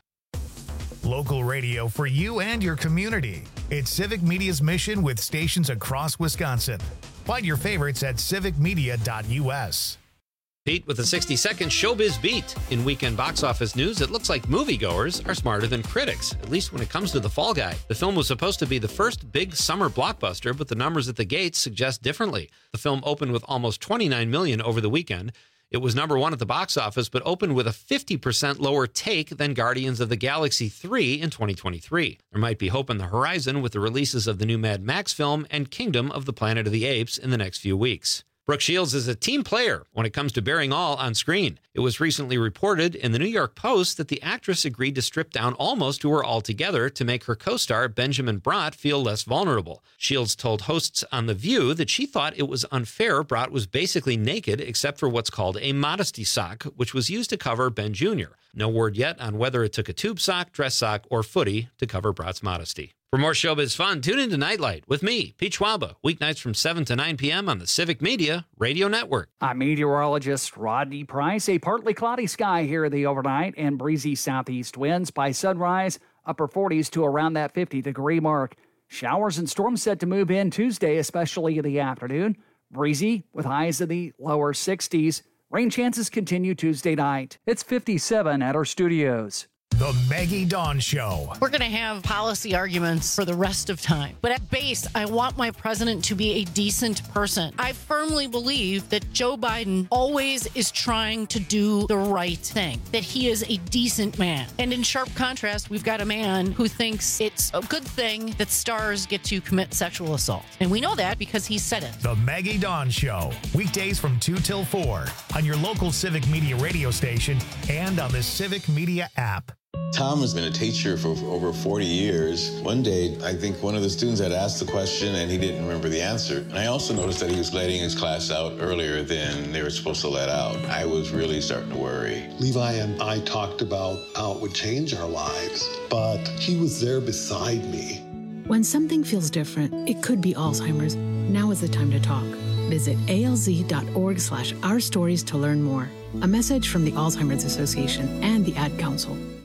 [SPEAKER 1] Local radio for you and your community. It's Civic Media's mission with stations across Wisconsin. Find your favorites at civic media dot U S.
[SPEAKER 24] Pete with a sixty second Showbiz Beat. In weekend box office news, it looks like moviegoers are smarter than critics, at least when it comes to The Fall Guy. The film was supposed to be the first big summer blockbuster, but the numbers at the gates suggest differently. The film opened with almost twenty-nine million dollars over the weekend. It was number one at the box office, but opened with a fifty percent lower take than Guardians of the Galaxy three in twenty twenty-three. There might be hope on the horizon with the releases of the new Mad Max film and Kingdom of the Planet of the Apes in the next few weeks. Brooke Shields is a team player when it comes to bearing all on screen. It was recently reported in the New York Post that the actress agreed to strip down almost to her altogether to make her co-star Benjamin Bratt feel less vulnerable. Shields told hosts on The View that she thought it was unfair Bratt was basically naked except for what's called a modesty sock, which was used to cover Ben Junior No word yet on whether it took a tube sock, dress sock, or footy to cover Bratt's modesty. For more showbiz fun, tune in to Nightlight with me, Pete Schwaba, weeknights from seven to nine p.m. on the Civic Media Radio Network.
[SPEAKER 15] I'm meteorologist Rodney Price. A partly cloudy sky here in the overnight and breezy southeast winds. By sunrise, upper forties to around that fifty-degree mark. Showers and storms set to move in Tuesday, especially in the afternoon. Breezy with highs in the lower sixties. Rain chances continue Tuesday night. It's fifty-seven at our studios.
[SPEAKER 1] The Maggie Dawn Show.
[SPEAKER 25] We're going to have policy arguments for the rest of time. But at base, I want my president to be a decent person. I firmly believe that Joe Biden always is trying to do the right thing, that he is a decent man. And in sharp contrast, we've got a man who thinks it's a good thing that stars get to commit sexual assault. And we know that because he said it.
[SPEAKER 1] The Maggie Dawn Show. Weekdays from two till four on your local Civic Media radio station and on the Civic Media app.
[SPEAKER 26] Tom has been a teacher for over forty years. One day, I think one of the students had asked the question and he didn't remember the answer. And I also noticed that he was letting his class out earlier than they were supposed to let out. I was really starting to worry.
[SPEAKER 27] Levi and I talked about how it would change our lives, but he was there beside me.
[SPEAKER 28] When something feels different, it could be Alzheimer's. Now is the time to talk. Visit alz.org slash our stories to learn more. A message from the Alzheimer's Association and the Ad Council.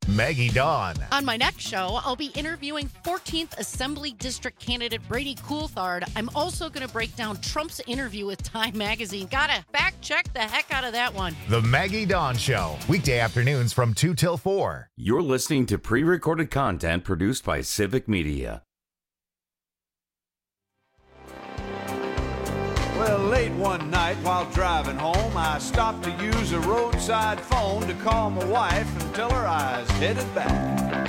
[SPEAKER 1] Maggie Dawn.
[SPEAKER 25] On my next show, I'll be interviewing fourteenth Assembly District candidate Brady Coulthard. I'm also going to break down Trump's interview with Time Magazine. Gotta fact check the heck out of that one.
[SPEAKER 1] The Maggie Dawn Show, weekday afternoons from two till four.
[SPEAKER 17] You're listening to pre-recorded content produced by Civic Media.
[SPEAKER 5] Well, late one night while driving home, I stopped to use a roadside phone to call my wife and tell her I was headed back.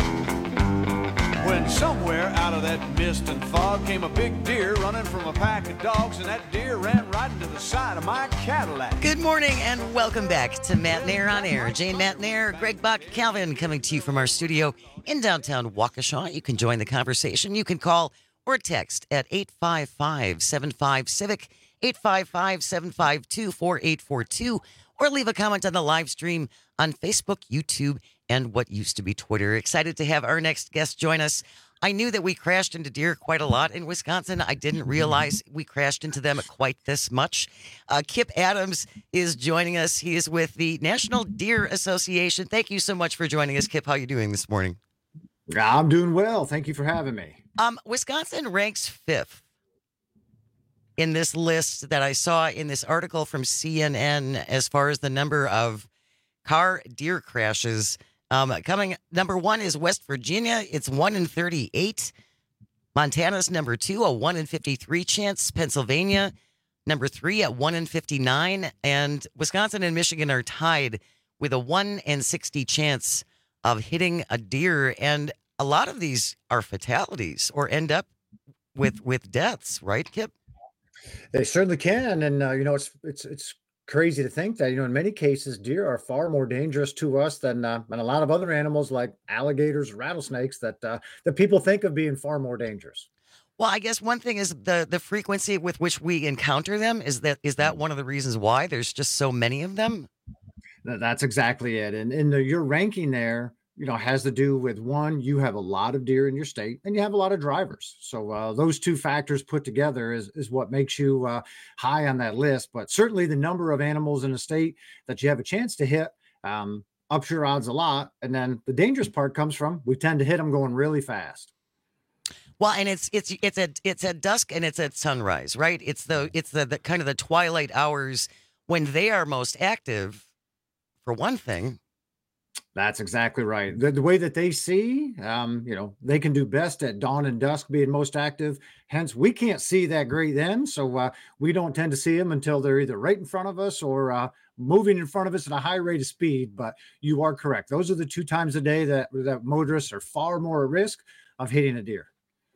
[SPEAKER 5] When somewhere out of that mist and fog came a big deer running from a pack of dogs, and that deer ran right into the side of my Cadillac.
[SPEAKER 18] Good morning and welcome back to Matt Nair on Air. Jane Matt Nair, Greg Buck, Calvin coming to you from our studio in downtown Waukesha. You can join the conversation. You can call or text at eight five five, seven five, CIVIC, eight five five, seven five two, four eight four two, or leave a comment on the live stream on Facebook, YouTube, and what used to be Twitter. Excited to have our next guest join us. I knew that we crashed into deer quite a lot in Wisconsin. I didn't realize we crashed into them quite this much. Uh, Kip Adams is joining us. He is with the National Deer Association. Thank you so much for joining us, Kip. How are you doing this morning?
[SPEAKER 6] I'm doing well. Thank you for having me.
[SPEAKER 18] Um, Wisconsin ranks fifth in this list that I saw in this article from C N N as far as the number of car deer crashes. Um, coming number one is West Virginia. It's one in thirty-eight. Montana's number two, a one in fifty-three chance. Pennsylvania, number three at one in fifty-nine. And Wisconsin and Michigan are tied with a one in sixty chance of hitting a deer. And a lot of these are fatalities or end up with with deaths, right, Kip?
[SPEAKER 6] They certainly can, and uh, you know it's it's it's crazy to think that you know in many cases deer are far more dangerous to us than uh, than a lot of other animals like alligators, rattlesnakes that uh, that people think of being far more dangerous.
[SPEAKER 18] Well, I guess one thing is the the frequency with which we encounter them. Is that is that one of the reasons why there's just so many of them?
[SPEAKER 6] That's exactly it, and in the, your ranking there, you know, has to do with one, you have a lot of deer in your state and you have a lot of drivers. So uh, those two factors put together is, is what makes you uh, high on that list. But certainly the number of animals in a state that you have a chance to hit um, ups your odds a lot. And then the dangerous part comes from we tend to hit them going really fast.
[SPEAKER 18] Well, and it's it's it's at it's at dusk and it's at sunrise, right? It's the it's the, the kind of the twilight hours when they are most active, for one thing.
[SPEAKER 6] That's exactly right. The, the way that they see, um, you know, they can do best at dawn and dusk being most active. Hence, we can't see that great then. So uh, we don't tend to see them until they're either right in front of us or uh, moving in front of us at a high rate of speed. But you are correct. Those are the two times a day that, that motorists are far more at risk of hitting a deer.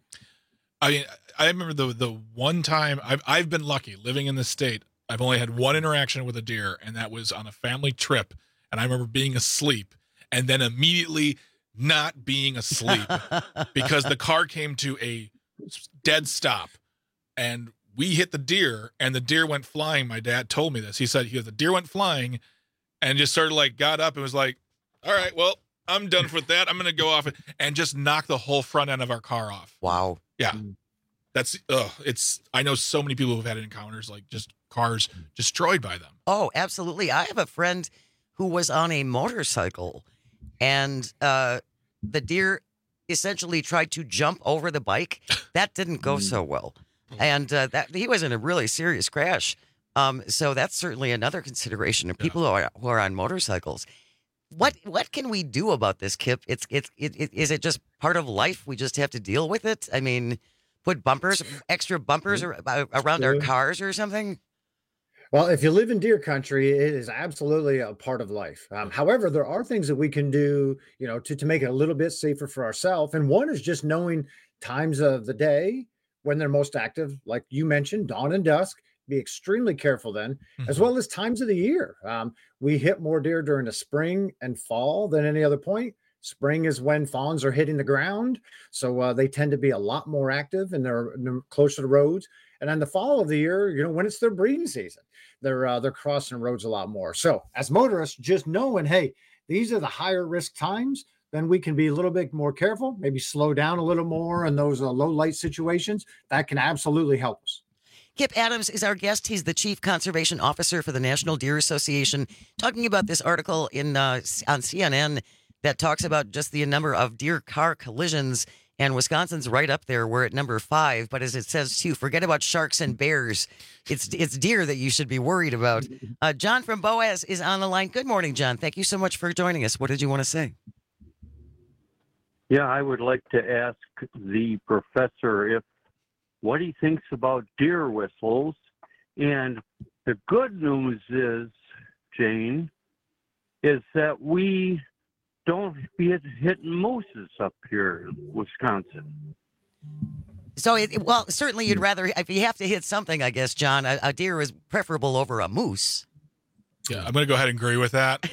[SPEAKER 16] I mean, I remember the the one time I've, I've been lucky living in this state. I've only had one interaction with a deer, and that was on a family trip. And I remember being asleep and then immediately not being asleep because the car came to a dead stop and we hit the deer and the deer went flying. My dad told me this. He said he, the deer went flying and just sort of like got up and was like, all right, well, I'm done with that. I'm going to go off and just knock the whole front end of our car off.
[SPEAKER 18] Wow.
[SPEAKER 16] Yeah. That's, uh, it's, I know so many people who've had encounters like just cars destroyed by them.
[SPEAKER 18] Oh, absolutely. I have a friend who was on a motorcycle and uh, the deer essentially tried to jump over the bike. That didn't go so well. And uh, that he was in a really serious crash. Um, so that's certainly another consideration of people who are, who are on motorcycles. What what can we do about this, Kip? It's it's it, it, is it just part of life? We just have to deal with it? I mean, put bumpers, extra bumpers around our cars or something?
[SPEAKER 6] Well, if you live in deer country, it is absolutely a part of life. Um, however, there are things that we can do, you know, to, to make it a little bit safer for ourselves. And one is just knowing times of the day when they're most active, like you mentioned, dawn and dusk. Be extremely careful then, mm-hmm. as well as times of the year. Um, we hit more deer during the spring and fall than any other point. Spring is when fawns are hitting the ground, so uh, they tend to be a lot more active and they're, they're closer to roads. And then the fall of the year, you know, when it's their breeding season, they're uh, they're crossing roads a lot more. So as motorists, just knowing, hey, these are the higher risk times, then we can be a little bit more careful, maybe slow down a little more in those uh, low light situations. That can absolutely help us.
[SPEAKER 18] Kip Adams is our guest. He's the Chief Conservation Officer for the National Deer Association, talking about this article in uh, on C N N that talks about just the number of deer car collisions. And Wisconsin's right up there. We're at number five. But as it says, too, forget about sharks and bears. It's it's deer that you should be worried about. Uh, John from Boaz is on the line. Good morning, John. Thank you so much for joining us. What did you want to say?
[SPEAKER 8] Yeah, I would like to ask the professor if what he thinks about deer whistles. And the good news is, Jane, is that we don't be hitting mooses up here in Wisconsin.
[SPEAKER 18] So, it, well, certainly you'd rather, if you have to hit something, I guess, John, a, a deer is preferable over a moose.
[SPEAKER 16] Yeah, I'm going to go ahead and agree with that.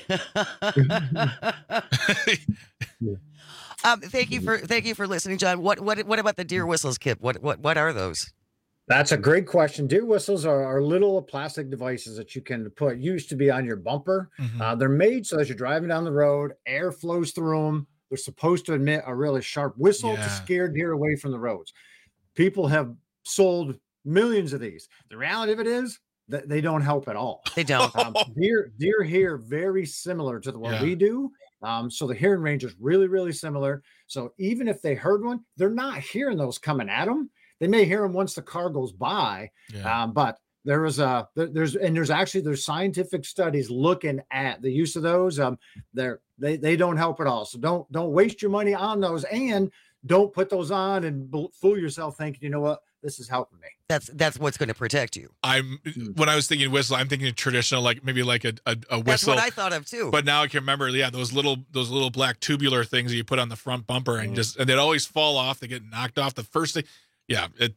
[SPEAKER 18] um, thank you for thank you for listening, John. What what what about the deer whistles, Kip? What what what are those?
[SPEAKER 6] That's a great question. Deer whistles are, are little plastic devices that you can put, used to be on your bumper.
[SPEAKER 16] Mm-hmm.
[SPEAKER 6] Uh, they're made so as you're driving down the road, air flows through them. They're supposed to emit a really sharp whistle
[SPEAKER 16] Yeah.
[SPEAKER 6] to scare deer away from the roads. People have sold millions of these. The reality of it is that they don't help at all.
[SPEAKER 18] They don't.
[SPEAKER 6] Um, deer, deer hear very similar to the what
[SPEAKER 16] Yeah.
[SPEAKER 6] we do. Um, so the hearing range is really, really similar. So even if they heard one, they're not hearing those coming at them. They may hear them once the car goes by,
[SPEAKER 16] Yeah.
[SPEAKER 6] um, but there is a there, there's and there's actually there's scientific studies looking at the use of those. Um, they're they they don't help at all. So don't don't waste your money on those, and don't put those on and bl- fool yourself thinking, you know what, this is helping me.
[SPEAKER 18] That's that's what's going to protect you.
[SPEAKER 16] I'm when I was thinking whistle, I'm thinking traditional, like maybe like a, a, a whistle.
[SPEAKER 18] That's what I thought of too.
[SPEAKER 16] But now I can remember, yeah, those little those little black tubular things that you put on the front bumper, and just and they'd always fall off. They get knocked off. The first thing, yeah, it,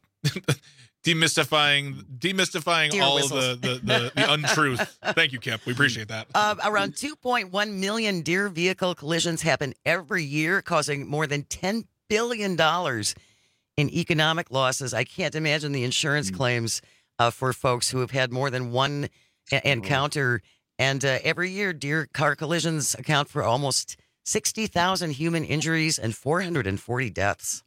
[SPEAKER 16] demystifying demystifying
[SPEAKER 18] Deer
[SPEAKER 16] all
[SPEAKER 18] whistles.
[SPEAKER 16] the the, the the untruth. Thank you, Kip. We appreciate that.
[SPEAKER 18] Uh, around two point one million deer vehicle collisions happen every year, causing more than ten billion dollars in economic losses. I can't imagine the insurance claims uh, for folks who have had more than one a- encounter. And uh, every year, deer car collisions account for almost sixty thousand human injuries and four hundred forty deaths.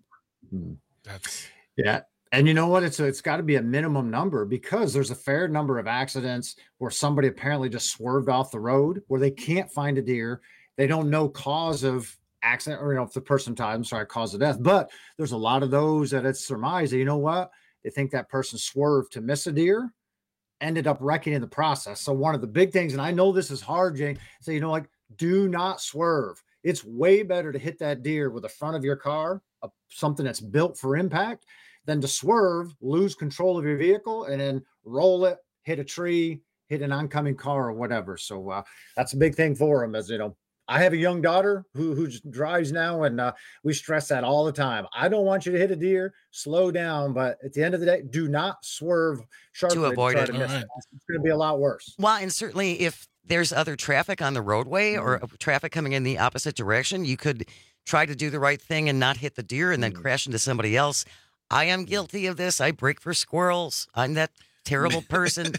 [SPEAKER 16] That's
[SPEAKER 6] Yeah. And you know what? It's a, it's got to be a minimum number, because there's a fair number of accidents where somebody apparently just swerved off the road where they can't find a deer. They don't know cause of accident, or, you know, if the person died, I'm sorry, cause of death. But there's a lot of those that it's surmised that, you know what? They think that person swerved to miss a deer, ended up wrecking in the process. So one of the big things, and I know this is hard, Jane, say, you know, like, do not swerve. It's way better to hit that deer with the front of your car, uh, something that's built for impact, than to swerve, lose control of your vehicle, and then roll it, hit a tree, hit an oncoming car or whatever. So uh, that's a big thing for them. As you know, I have a young daughter who who drives now, and uh, we stress that all the time. I don't want you to hit a deer, slow down, but at the end of the day, do not swerve sharply
[SPEAKER 18] To avoid
[SPEAKER 6] try
[SPEAKER 18] it.
[SPEAKER 6] to miss
[SPEAKER 18] All
[SPEAKER 6] it.
[SPEAKER 18] right.
[SPEAKER 6] It's going to be a lot worse.
[SPEAKER 18] Well, and certainly if there's other traffic on the roadway or traffic coming in the opposite direction, you could try to do the right thing and not hit the deer and then crash into somebody else. I am guilty of this. I brake for squirrels. I'm that terrible person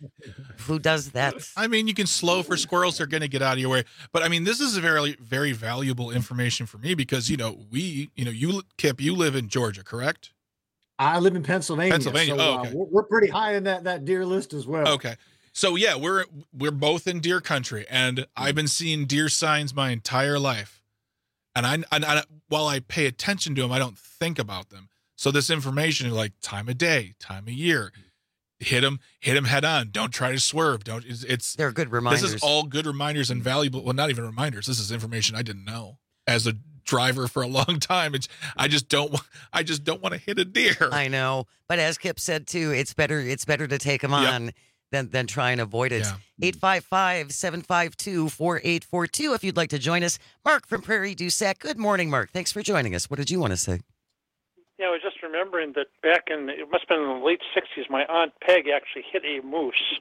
[SPEAKER 18] who does that.
[SPEAKER 16] I mean, you can slow for squirrels. They're going to get out of your way. But I mean, this is a very, very valuable information for me because, you know, we, you know, you, Kip, you live in Georgia, correct?
[SPEAKER 6] I live in Pennsylvania.
[SPEAKER 16] Pennsylvania.
[SPEAKER 6] So,
[SPEAKER 16] Oh,
[SPEAKER 6] uh,
[SPEAKER 16] okay.
[SPEAKER 6] we're, we're pretty high in that, that deer list as well.
[SPEAKER 16] Okay. So yeah, we're, we're both in deer country, and I've been seeing deer signs my entire life. And I, and I, while I pay attention to them, I don't think about them. So this information is like time of day, time of year, hit them, hit them head on. Don't try to swerve. Don't. It's, it's
[SPEAKER 18] they're good reminders.
[SPEAKER 16] This is all good reminders and valuable. Well, not even reminders. This is information I didn't know as a driver for a long time. It's I just don't. wa- I just don't want to hit a deer.
[SPEAKER 18] I know, but as Kip said too, it's better. It's better to take them
[SPEAKER 16] Yep.
[SPEAKER 18] on than than try and avoid it.
[SPEAKER 16] Yeah.
[SPEAKER 18] eight five five, seven five two, four eight four two. If you'd like to join us, Mark from Prairie du Sac. Good morning, Mark. Thanks for joining us. What did you want to say?
[SPEAKER 9] Yeah, I was just remembering that back in, it must have been in the late sixties, my Aunt Peg actually hit a moose.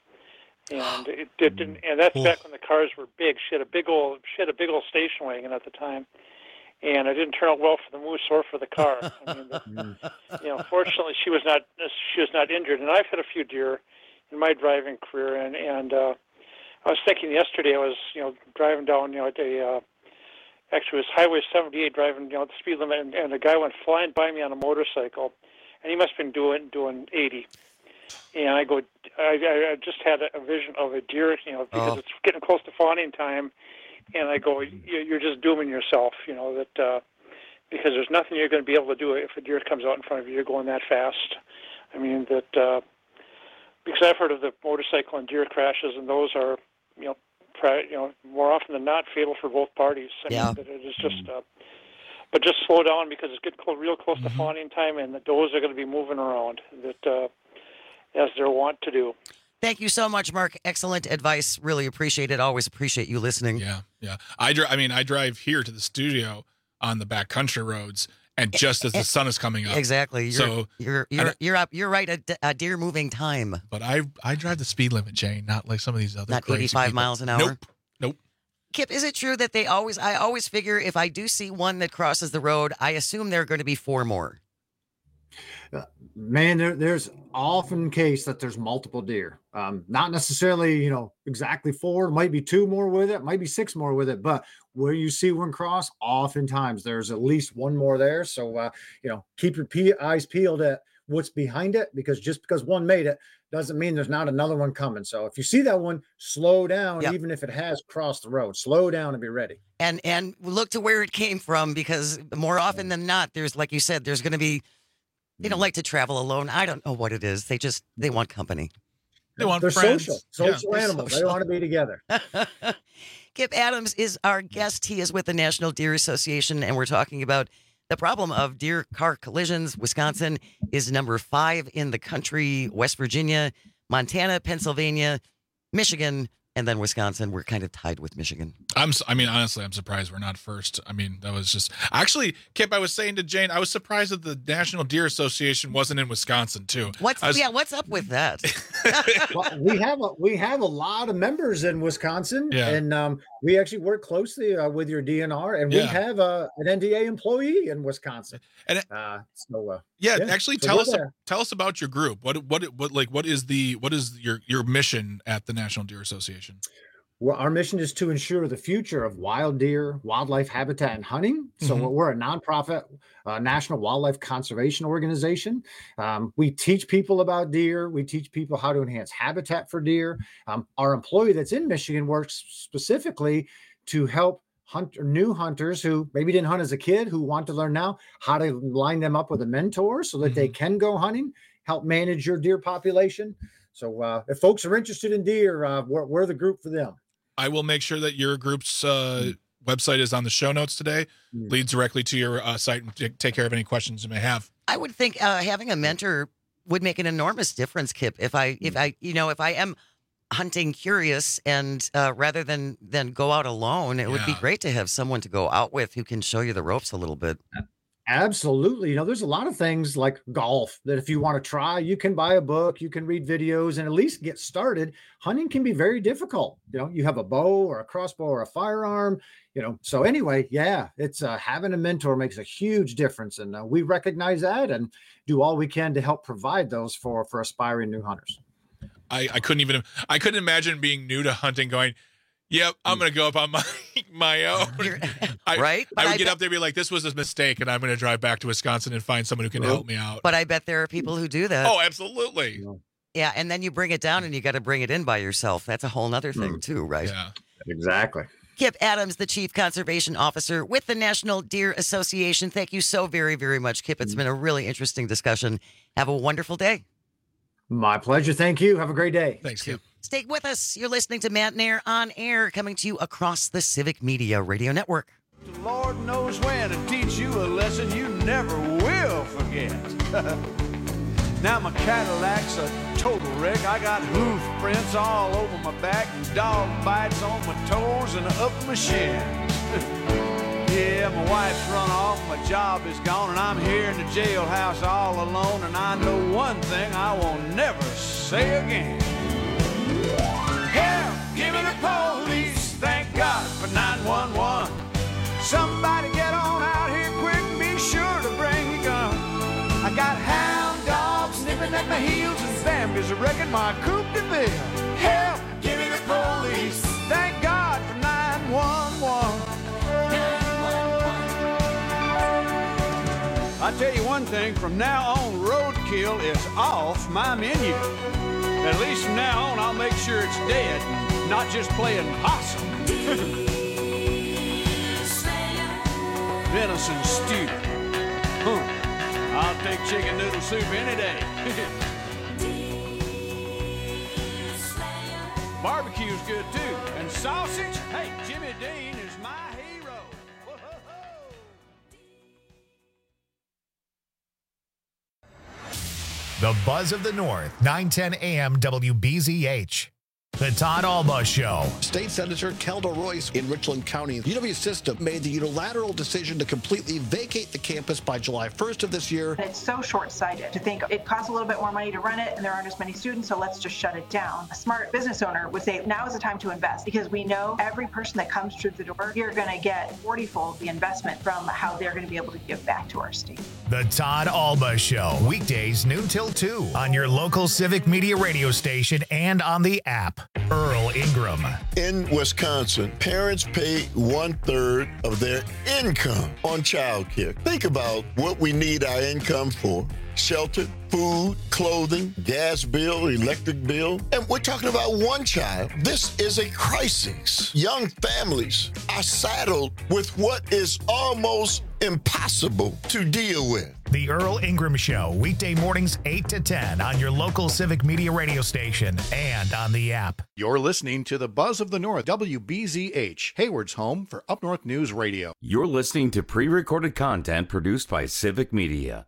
[SPEAKER 9] And it did, and that's back when the cars were big. She had a big old, she had a big old station wagon at the time. And it didn't turn out well for the moose or for the car. I mean, the, you know, fortunately she was not, she was not injured. And I've hit a few deer in my driving career. And, and, uh, I was thinking yesterday, I was, you know, driving down, you know, at a, uh, actually, it was Highway seventy-eight, driving, you know, at the speed limit, and, and a guy went flying by me on a motorcycle, and he must have been doing doing eighty. And I go, I, I just had a vision of a deer, you know, because
[SPEAKER 18] Oh.
[SPEAKER 9] it's getting close to fawning time, and I go, you're just dooming yourself, you know, that uh, because there's nothing you're going to be able to do if a deer comes out in front of you. You're going that fast. I mean, that uh, because I've heard of the motorcycle and deer crashes, and those are, you know, pra- you know, more often than not fatal for both parties. I
[SPEAKER 18] yeah.
[SPEAKER 9] mean, that it is just, uh, but just slow down because it's getting close, real close mm-hmm. to fawning time, and the does are going to be moving around that uh, as they're wont to do.
[SPEAKER 18] Thank you so much, Mark. Excellent advice. Really appreciate it. Always appreciate you listening.
[SPEAKER 16] Yeah, yeah. I dri- I mean, I drive here to the studio on the back country roads, and just as the sun is coming up.
[SPEAKER 18] Exactly. You're,
[SPEAKER 16] so
[SPEAKER 18] you're you're you're up. You're right. A, a deer moving time.
[SPEAKER 16] But I I drive the speed limit, Jane, not like some of these other.
[SPEAKER 18] Not
[SPEAKER 16] crazy
[SPEAKER 18] eighty-five
[SPEAKER 16] people.
[SPEAKER 18] miles an hour.
[SPEAKER 16] Nope. Nope.
[SPEAKER 18] Kip, is it true that they always? I always figure if I do see one that crosses the road, I assume there are going to be four more.
[SPEAKER 6] Uh, man, there, there's often case that there's multiple deer. Um, not necessarily, you know, exactly four. Might be two more with it. Might be six more with it. But where you see one cross, oftentimes there's at least one more there. So, uh, you know, keep your pe- eyes peeled at what's behind it, because just because one made it doesn't mean there's not another one coming. So if you see that one, slow down, yep. even if it has crossed the road. Slow down and be ready.
[SPEAKER 18] And and look to where it came from, because more often than not, there's, like you said, there's going to be. They don't like to travel alone. I don't know what it is. They just, they want company.
[SPEAKER 16] They want
[SPEAKER 6] They're
[SPEAKER 16] friends.
[SPEAKER 6] social, social
[SPEAKER 18] Yeah.
[SPEAKER 6] animals.
[SPEAKER 18] Social.
[SPEAKER 6] They want to be together.
[SPEAKER 18] Kip Adams is our guest. He is with the National Deer Association, and we're talking about the problem of deer car collisions. Wisconsin is number five in the country. West Virginia, Montana, Pennsylvania, Michigan, and then Wisconsin. We're kind of tied with Michigan.
[SPEAKER 16] I'm. I mean, honestly, I'm surprised we're not first. I mean, that was just actually, Kip. I was saying to Jane, I was surprised that the National Deer Association wasn't in Wisconsin too.
[SPEAKER 18] What's
[SPEAKER 16] was,
[SPEAKER 18] yeah? What's up with that?
[SPEAKER 6] Well, we have a we have a lot of members in Wisconsin,
[SPEAKER 16] Yeah.
[SPEAKER 6] and um, we actually work closely uh, with your D N R, and we
[SPEAKER 16] Yeah.
[SPEAKER 6] have a, an N D A employee in Wisconsin.
[SPEAKER 16] And
[SPEAKER 6] uh, so uh,
[SPEAKER 16] yeah, actually,
[SPEAKER 6] so
[SPEAKER 16] tell
[SPEAKER 6] we're
[SPEAKER 16] us
[SPEAKER 6] there.
[SPEAKER 16] tell us about your group. What what what like what is the what is your your mission at the National Deer Association?
[SPEAKER 6] Well, our mission is to ensure the future of wild deer, wildlife habitat, and hunting. So
[SPEAKER 16] Mhm.
[SPEAKER 6] we're a nonprofit uh, national wildlife conservation organization. Um, we teach people about deer. We teach people how to enhance habitat for deer. Um, our employee that's in Michigan works specifically to help hunt new hunters who maybe didn't hunt as a kid, who want to learn now how to line them up with a mentor so that they can go hunting, help manage your deer population. So uh, if folks are interested in deer, uh, we're, we're the group for them.
[SPEAKER 16] I will make sure that your group's uh, website is on the show notes today.
[SPEAKER 6] Mm.
[SPEAKER 16] Leads directly to your uh, site and t- take care of any questions you may have.
[SPEAKER 18] I would think uh, having a mentor would make an enormous difference, Kip. If I, if I, you know, if I am hunting curious, and uh, rather than than go out alone, it would be
[SPEAKER 16] Yeah.
[SPEAKER 18] great to have someone to go out with who can show you the ropes a little bit.
[SPEAKER 6] Absolutely. You know, there's a lot of things like golf that if you want to try, you can buy a book, you can read videos, and at least get started. Hunting can be very difficult. You know, you have a bow or a crossbow or a firearm, you know. So anyway, yeah, it's uh, having a mentor makes a huge difference. And uh, we recognize that and do all we can to help provide those for, for aspiring new hunters.
[SPEAKER 16] I, I couldn't even I couldn't imagine being new to hunting going, yep, I'm going to go up on my my own. I,
[SPEAKER 18] Right?
[SPEAKER 16] I
[SPEAKER 18] But
[SPEAKER 16] would
[SPEAKER 18] I
[SPEAKER 16] get
[SPEAKER 18] bet-
[SPEAKER 16] up there and be like, this was a mistake, and I'm going to drive back to Wisconsin and find someone who can help me out.
[SPEAKER 18] But I bet there are people who do that.
[SPEAKER 16] Oh, absolutely.
[SPEAKER 18] Yeah, and then you bring it down and you got to bring it in by yourself. That's a whole nother thing too, right?
[SPEAKER 16] Yeah.
[SPEAKER 6] Exactly.
[SPEAKER 18] Kip Adams, the Chief Conservation Officer with the National Deer Association. Thank you so very, very much, Kip. It's been a really interesting discussion. Have a wonderful day.
[SPEAKER 6] My pleasure. Thank you. Have a great day.
[SPEAKER 16] Thanks, Kip.
[SPEAKER 18] Stay with us. You're listening to Matt Nair on Air, coming to you across the Civic Media Radio Network.
[SPEAKER 5] The Lord knows when to teach you a lesson you never will forget. Now my Cadillac's a total wreck. I got hoof prints all over my back and dog bites on my toes and up my shins. Yeah, my wife's run off, my job is gone, and I'm here in the jailhouse all alone. And I know one thing I will never say again. Help, give me the police, thank God for nine one one. Somebody get on out here quick and be sure to bring your gun. I got hound dogs nipping at my heels and Bambi's wrecking my coupe de ville. Help, give me the police, thank God for nine one one. I tell you one thing, from now on, roadkill is off my menu. At least from now on, I'll make sure it's dead and not just playing possum. venison stew. Huh. I'll take chicken noodle soup any day. Barbecue's good too. And sausage? Hey, Jimmy Dean is my hero.
[SPEAKER 1] The Buzz of the North, nine ten A M W B Z H. The Todd Alba Show.
[SPEAKER 7] State Senator Kelda Royce in Richland County. The U W system made the unilateral decision to completely vacate the campus by July first of this year.
[SPEAKER 4] It's so short-sighted to think it costs a little bit more money to run it and there aren't as many students, so let's just shut it down. A smart business owner would say now is the time to invest because we know every person that comes through the door, you're going to get forty-fold the investment from how they're going to be able to give back to our state.
[SPEAKER 1] The Todd Alba Show. Weekdays noon till two on your local Civic Media radio station and on the app. Earl Ingram.
[SPEAKER 11] In Wisconsin, parents pay one-third of their income on childcare. Think about what we need our income for. Shelter, food, clothing, gas bill, electric bill. And we're talking about one child. This is a crisis. Young families are saddled with what is almost impossible to deal with.
[SPEAKER 1] The Earl Ingram Show, weekday mornings eight to ten on your local Civic Media radio station and on the app.
[SPEAKER 12] You're listening to the Buzz of the North, W B Z H, Hayward's home for Up North News Radio.
[SPEAKER 17] You're listening to pre-recorded content produced by Civic Media.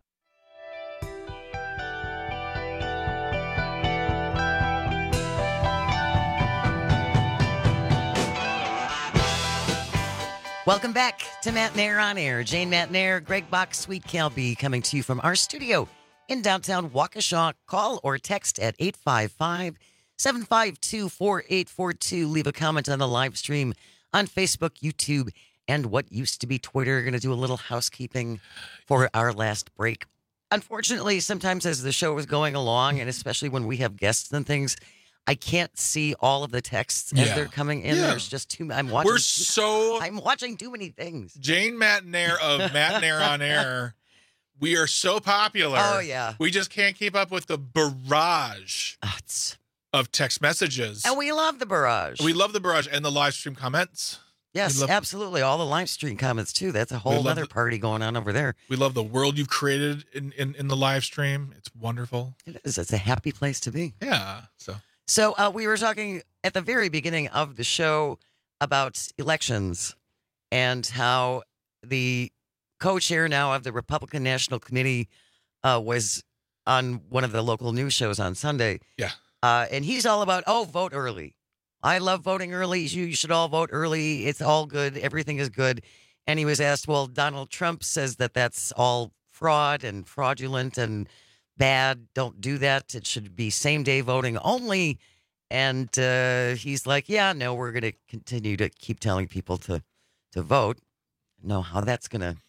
[SPEAKER 18] Welcome back to Matt Nair on Air. Jane Matt Nair, Greg Bach, Sweet Cal B coming to you from our studio in downtown Waukesha. Call or text at eight five five, seven five two, four eight four two. Leave a comment on the live stream on Facebook, YouTube, and what used to be Twitter. Going to do a little housekeeping for our last break. Unfortunately, sometimes as the show is going along, and especially when we have guests and things, I can't see all of the texts as
[SPEAKER 16] Yeah.
[SPEAKER 18] they're coming in.
[SPEAKER 16] Yeah.
[SPEAKER 18] There's just too many. I'm watching.
[SPEAKER 16] We're so.
[SPEAKER 18] I'm watching too many things.
[SPEAKER 16] Jane Matt Nair of Matt Nair on Air. We are so popular.
[SPEAKER 18] Oh, yeah.
[SPEAKER 16] We just can't keep up with the barrage
[SPEAKER 18] oh,
[SPEAKER 16] of text messages.
[SPEAKER 18] And we love the barrage.
[SPEAKER 16] We love the barrage and the live stream comments.
[SPEAKER 18] Yes,
[SPEAKER 16] We love-
[SPEAKER 18] absolutely. All the live stream comments, too. That's a whole
[SPEAKER 16] love
[SPEAKER 18] other
[SPEAKER 16] the-
[SPEAKER 18] party going on over there.
[SPEAKER 16] We love the world you've created in, in, in the live stream. It's wonderful.
[SPEAKER 18] It is. It's a happy place to be.
[SPEAKER 16] Yeah. So.
[SPEAKER 18] So uh, we were talking at the very beginning of the show about elections and how the co-chair now of the Republican National Committee uh, was on one of the local news shows on Sunday.
[SPEAKER 16] Yeah.
[SPEAKER 18] Uh, and he's all about, oh, vote early. I love voting early. You, you should all vote early. It's all good. Everything is good. And he was asked, well, Donald Trump says that that's all fraud and fraudulent and bad. Don't do that. It should be same day voting only. And uh, he's like, yeah, no, we're going to continue to keep telling people to to vote. No, how that's going to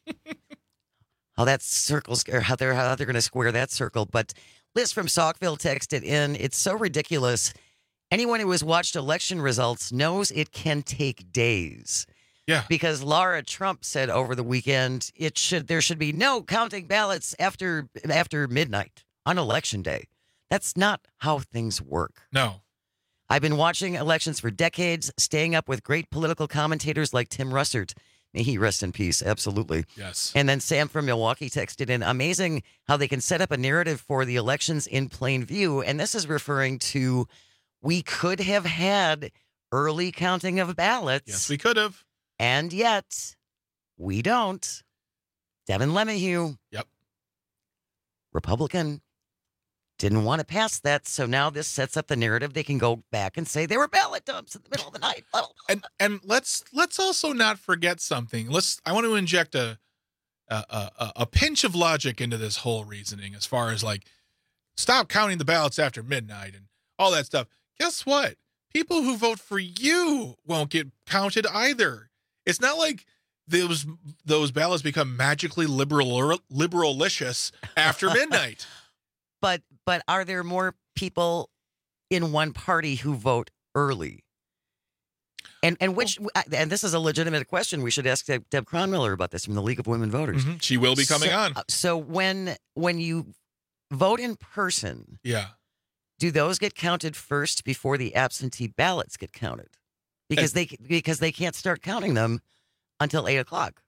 [SPEAKER 18] how that circles or how they're how they're going to square that circle. But Liz from Saukville texted in, it's so ridiculous. Anyone who has watched election results knows it can take days.
[SPEAKER 16] Yeah.
[SPEAKER 18] Because Laura Trump said over the weekend it should there should be no counting ballots after after midnight on election day. That's not how things work.
[SPEAKER 16] No.
[SPEAKER 18] I've been watching elections for decades, staying up with great political commentators like Tim Russert. May he rest in peace. Absolutely.
[SPEAKER 16] Yes.
[SPEAKER 18] And then Sam from Milwaukee texted in, amazing how they can set up a narrative for the elections in plain view. And this is referring to we could have had early counting of ballots.
[SPEAKER 16] Yes, we could have.
[SPEAKER 18] And yet, we don't. Devin LeMahieu.
[SPEAKER 16] Yep.
[SPEAKER 18] Republican. Didn't want to pass that, so now this sets up the narrative. They can go back and say they were ballot dumps in the middle of the night.
[SPEAKER 16] And and let's let's also not forget something. Let's. I want to inject a a, a a pinch of logic into this whole reasoning as far as like stop counting the ballots after midnight and all that stuff. Guess what? People who vote for you won't get counted either. It's not like those those ballots become magically liberal liberalicious after midnight.
[SPEAKER 18] But but are there more people in one party who vote early? And and which and this is a legitimate question. We should ask Deb, Deb Cronmiller about this from the League of Women Voters.
[SPEAKER 16] Mm-hmm. She will be coming
[SPEAKER 18] so,
[SPEAKER 16] on.
[SPEAKER 18] So when when you vote in person,
[SPEAKER 16] yeah,
[SPEAKER 18] do those get counted first before the absentee ballots get counted? Because they because they can't start counting them until eight o'clock.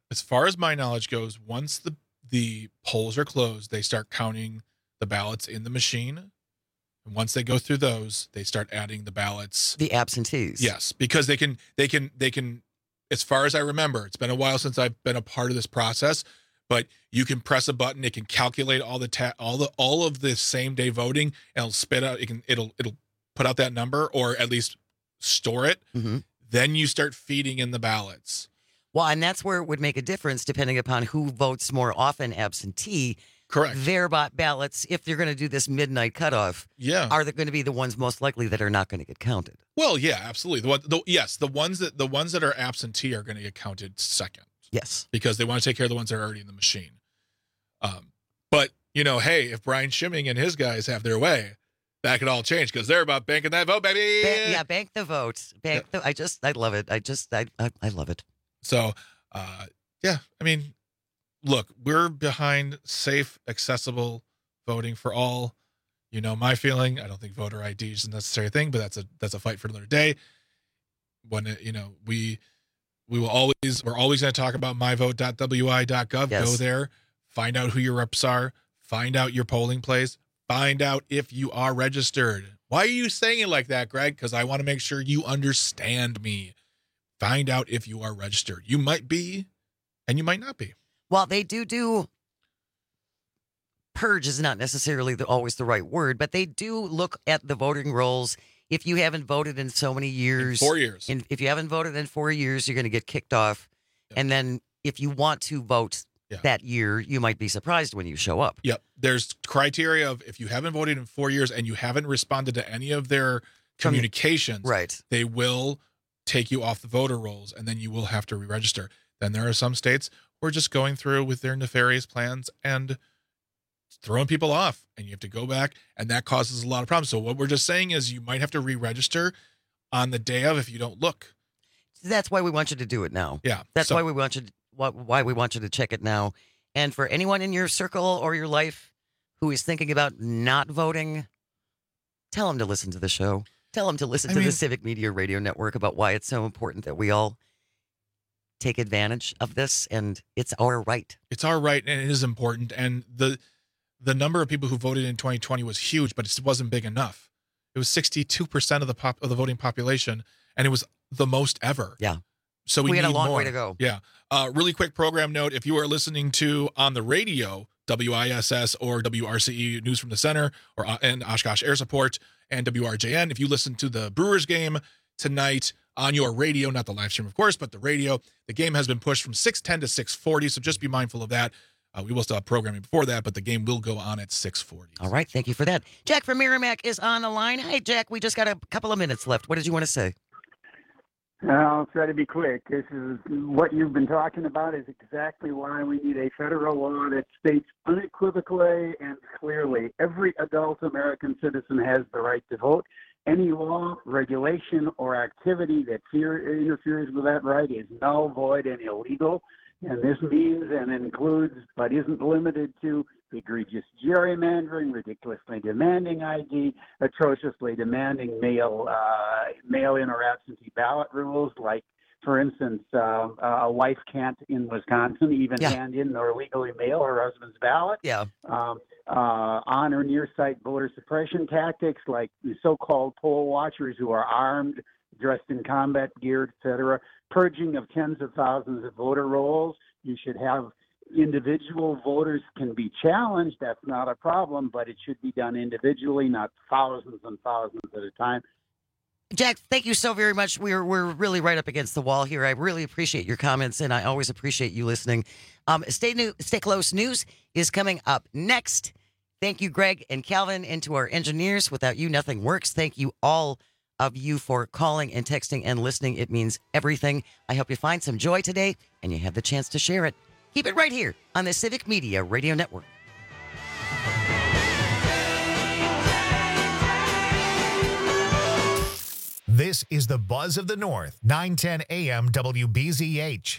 [SPEAKER 16] As far as my knowledge goes, once the the polls are closed, they start counting the ballots in the machine. And once they go through those, they start adding the ballots.
[SPEAKER 18] The absentees.
[SPEAKER 16] Yes, because they can, they can, they can, as far as I remember, it's been a while since I've been a part of this process, but you can press a button, it can calculate all the, ta- all the, all of the same day voting, and it'll spit out, it can, it'll, it'll put out that number, or at least store it.
[SPEAKER 18] Mm-hmm.
[SPEAKER 16] Then you start feeding in the ballots.
[SPEAKER 18] Well, and that's where it would make a difference depending upon who votes more often absentee.
[SPEAKER 16] Correct.
[SPEAKER 18] Their bot ballots, if they're going to do this midnight cutoff,
[SPEAKER 16] yeah,
[SPEAKER 18] are they going to be the ones most likely that are not going to get counted?
[SPEAKER 16] Well, yeah, absolutely. The, one, the yes, the ones that the ones that are absentee are going to get counted second.
[SPEAKER 18] Yes,
[SPEAKER 16] because they want to take care of the ones that are already in the machine. Um, but you know, hey, if Brian Schimming and his guys have their way, that could all change because they're about banking that vote, baby.
[SPEAKER 18] Ba- yeah, bank the votes. Bank yeah. the. I just, I love it. I just, I, I, I love it.
[SPEAKER 16] So, uh, yeah, I mean, look, we're behind safe, accessible voting for all. You know, my feeling, I don't think voter I D is a necessary thing, but that's a that's a fight for another day. When, it, you know, we we will always, we're always going to talk about my vote dot w i dot gov. Yes. Go there, find out who your reps are, find out your polling place, find out if you are registered. Why are you saying it like that, Greg? Because I want to make sure you understand me. Find out if you are registered. You might be, and you might not be.
[SPEAKER 18] Well, they do do, purge is not necessarily the, always the right word, but they do look at the voting rolls. If you haven't voted in so many years.
[SPEAKER 16] In four years.
[SPEAKER 18] In, if you haven't voted in four years, you're going to get kicked off. Yep. And then if you want to vote yeah. that year, you might be surprised when you show up.
[SPEAKER 16] Yep. There's criteria of if you haven't voted in four years and you haven't responded to any of their communications,
[SPEAKER 18] From, right.
[SPEAKER 16] they will take you off the voter rolls, and then you will have to re-register. Then there are some states who are just going through with their nefarious plans and throwing people off, and you have to go back, and that causes a lot of problems. So what we're just saying is you might have to re-register on the day of if you don't look.
[SPEAKER 18] That's why we want you to do it now.
[SPEAKER 16] Yeah.
[SPEAKER 18] That's
[SPEAKER 16] so,
[SPEAKER 18] why we want you to, why we want you to check it now. And for anyone in your circle or your life who is thinking about not voting, tell them to listen to the show. Tell them to listen
[SPEAKER 16] I
[SPEAKER 18] to
[SPEAKER 16] mean,
[SPEAKER 18] the Civic Media Radio Network about why it's so important that we all take advantage of this, and it's our right.
[SPEAKER 16] It's our right, and it is important. And the the number of people who voted in twenty twenty was huge, but it wasn't big enough. It was sixty-two percent of the pop of the voting population, and it was the most ever.
[SPEAKER 18] Yeah.
[SPEAKER 16] So we,
[SPEAKER 18] we
[SPEAKER 16] need
[SPEAKER 18] had a long
[SPEAKER 16] more.
[SPEAKER 18] way to go.
[SPEAKER 16] Yeah. Uh, really quick program note: if you are listening to on the radio, W I S S or W R C E News from the Center, or uh, and Oshkosh Air Support and W R J N, if you listen to the Brewers game tonight on your radio, not the live stream, of course, but the radio, the game has been pushed from six ten to six forty, so just be mindful of that. Uh, we will still have programming before that, but the game will go on at six forty.
[SPEAKER 18] All right, thank you for that. Jack from Merrimack is on the line. Hi, Jack. We just got a couple of minutes left. What did you want to say?
[SPEAKER 2] I'll try to be quick. This is what you've been talking about is exactly why we need a federal law that states unequivocally and clearly every adult American citizen has the right to vote. Any law, regulation, or activity that fear, interferes with that right is null, void, and illegal. And this means and includes, but isn't limited to, egregious gerrymandering, ridiculously demanding I D, atrociously demanding mail, uh, mail-in or absentee ballot rules, like, for instance, uh, a wife can't in Wisconsin even yeah. hand in or legally mail her husband's ballot.
[SPEAKER 18] Yeah.
[SPEAKER 2] Um, uh, on or near-site voter suppression tactics, like the so-called poll watchers who are armed, dressed in combat gear, et cetera, purging of tens of thousands of voter rolls. You should have individual voters can be challenged. That's not a problem, but it should be done individually, not thousands and thousands at a time.
[SPEAKER 18] Jack, thank you so very much. We're we're really right up against the wall here. I really appreciate your comments, and I always appreciate you listening. Um, stay new, stay close. News is coming up next. Thank you, Greg and Calvin, and to our engineers. Without you, nothing works. Thank you all of you for calling and texting and listening. It means everything. I hope you find some joy today, and you have the chance to share it. Keep it right here on the Civic Media Radio Network.
[SPEAKER 1] This is the Buzz of the North, nine ten A M W B Z H.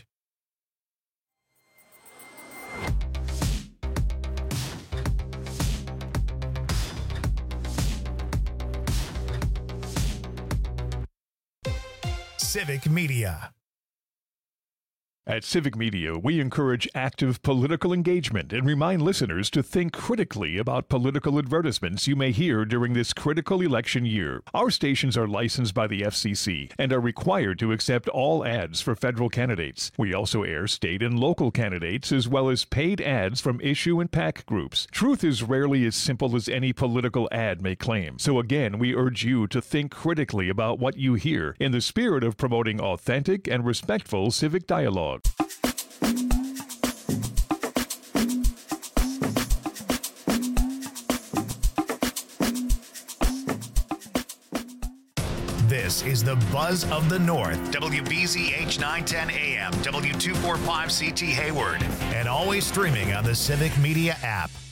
[SPEAKER 1] Civic Media.
[SPEAKER 3] At Civic Media, we encourage active political engagement and remind listeners to think critically about political advertisements you may hear during this critical election year. Our stations are licensed by the F C C and are required to accept all ads for federal candidates. We also air state and local candidates as well as paid ads from issue and PAC groups. Truth is rarely as simple as any political ad may claim. So again, we urge you to think critically about what you hear in the spirit of promoting authentic and respectful civic dialogue.
[SPEAKER 1] This is the Buzz of the North, W B Z H nine ten A M, W two forty-five C T Hayward, and always streaming on the Civic Media app.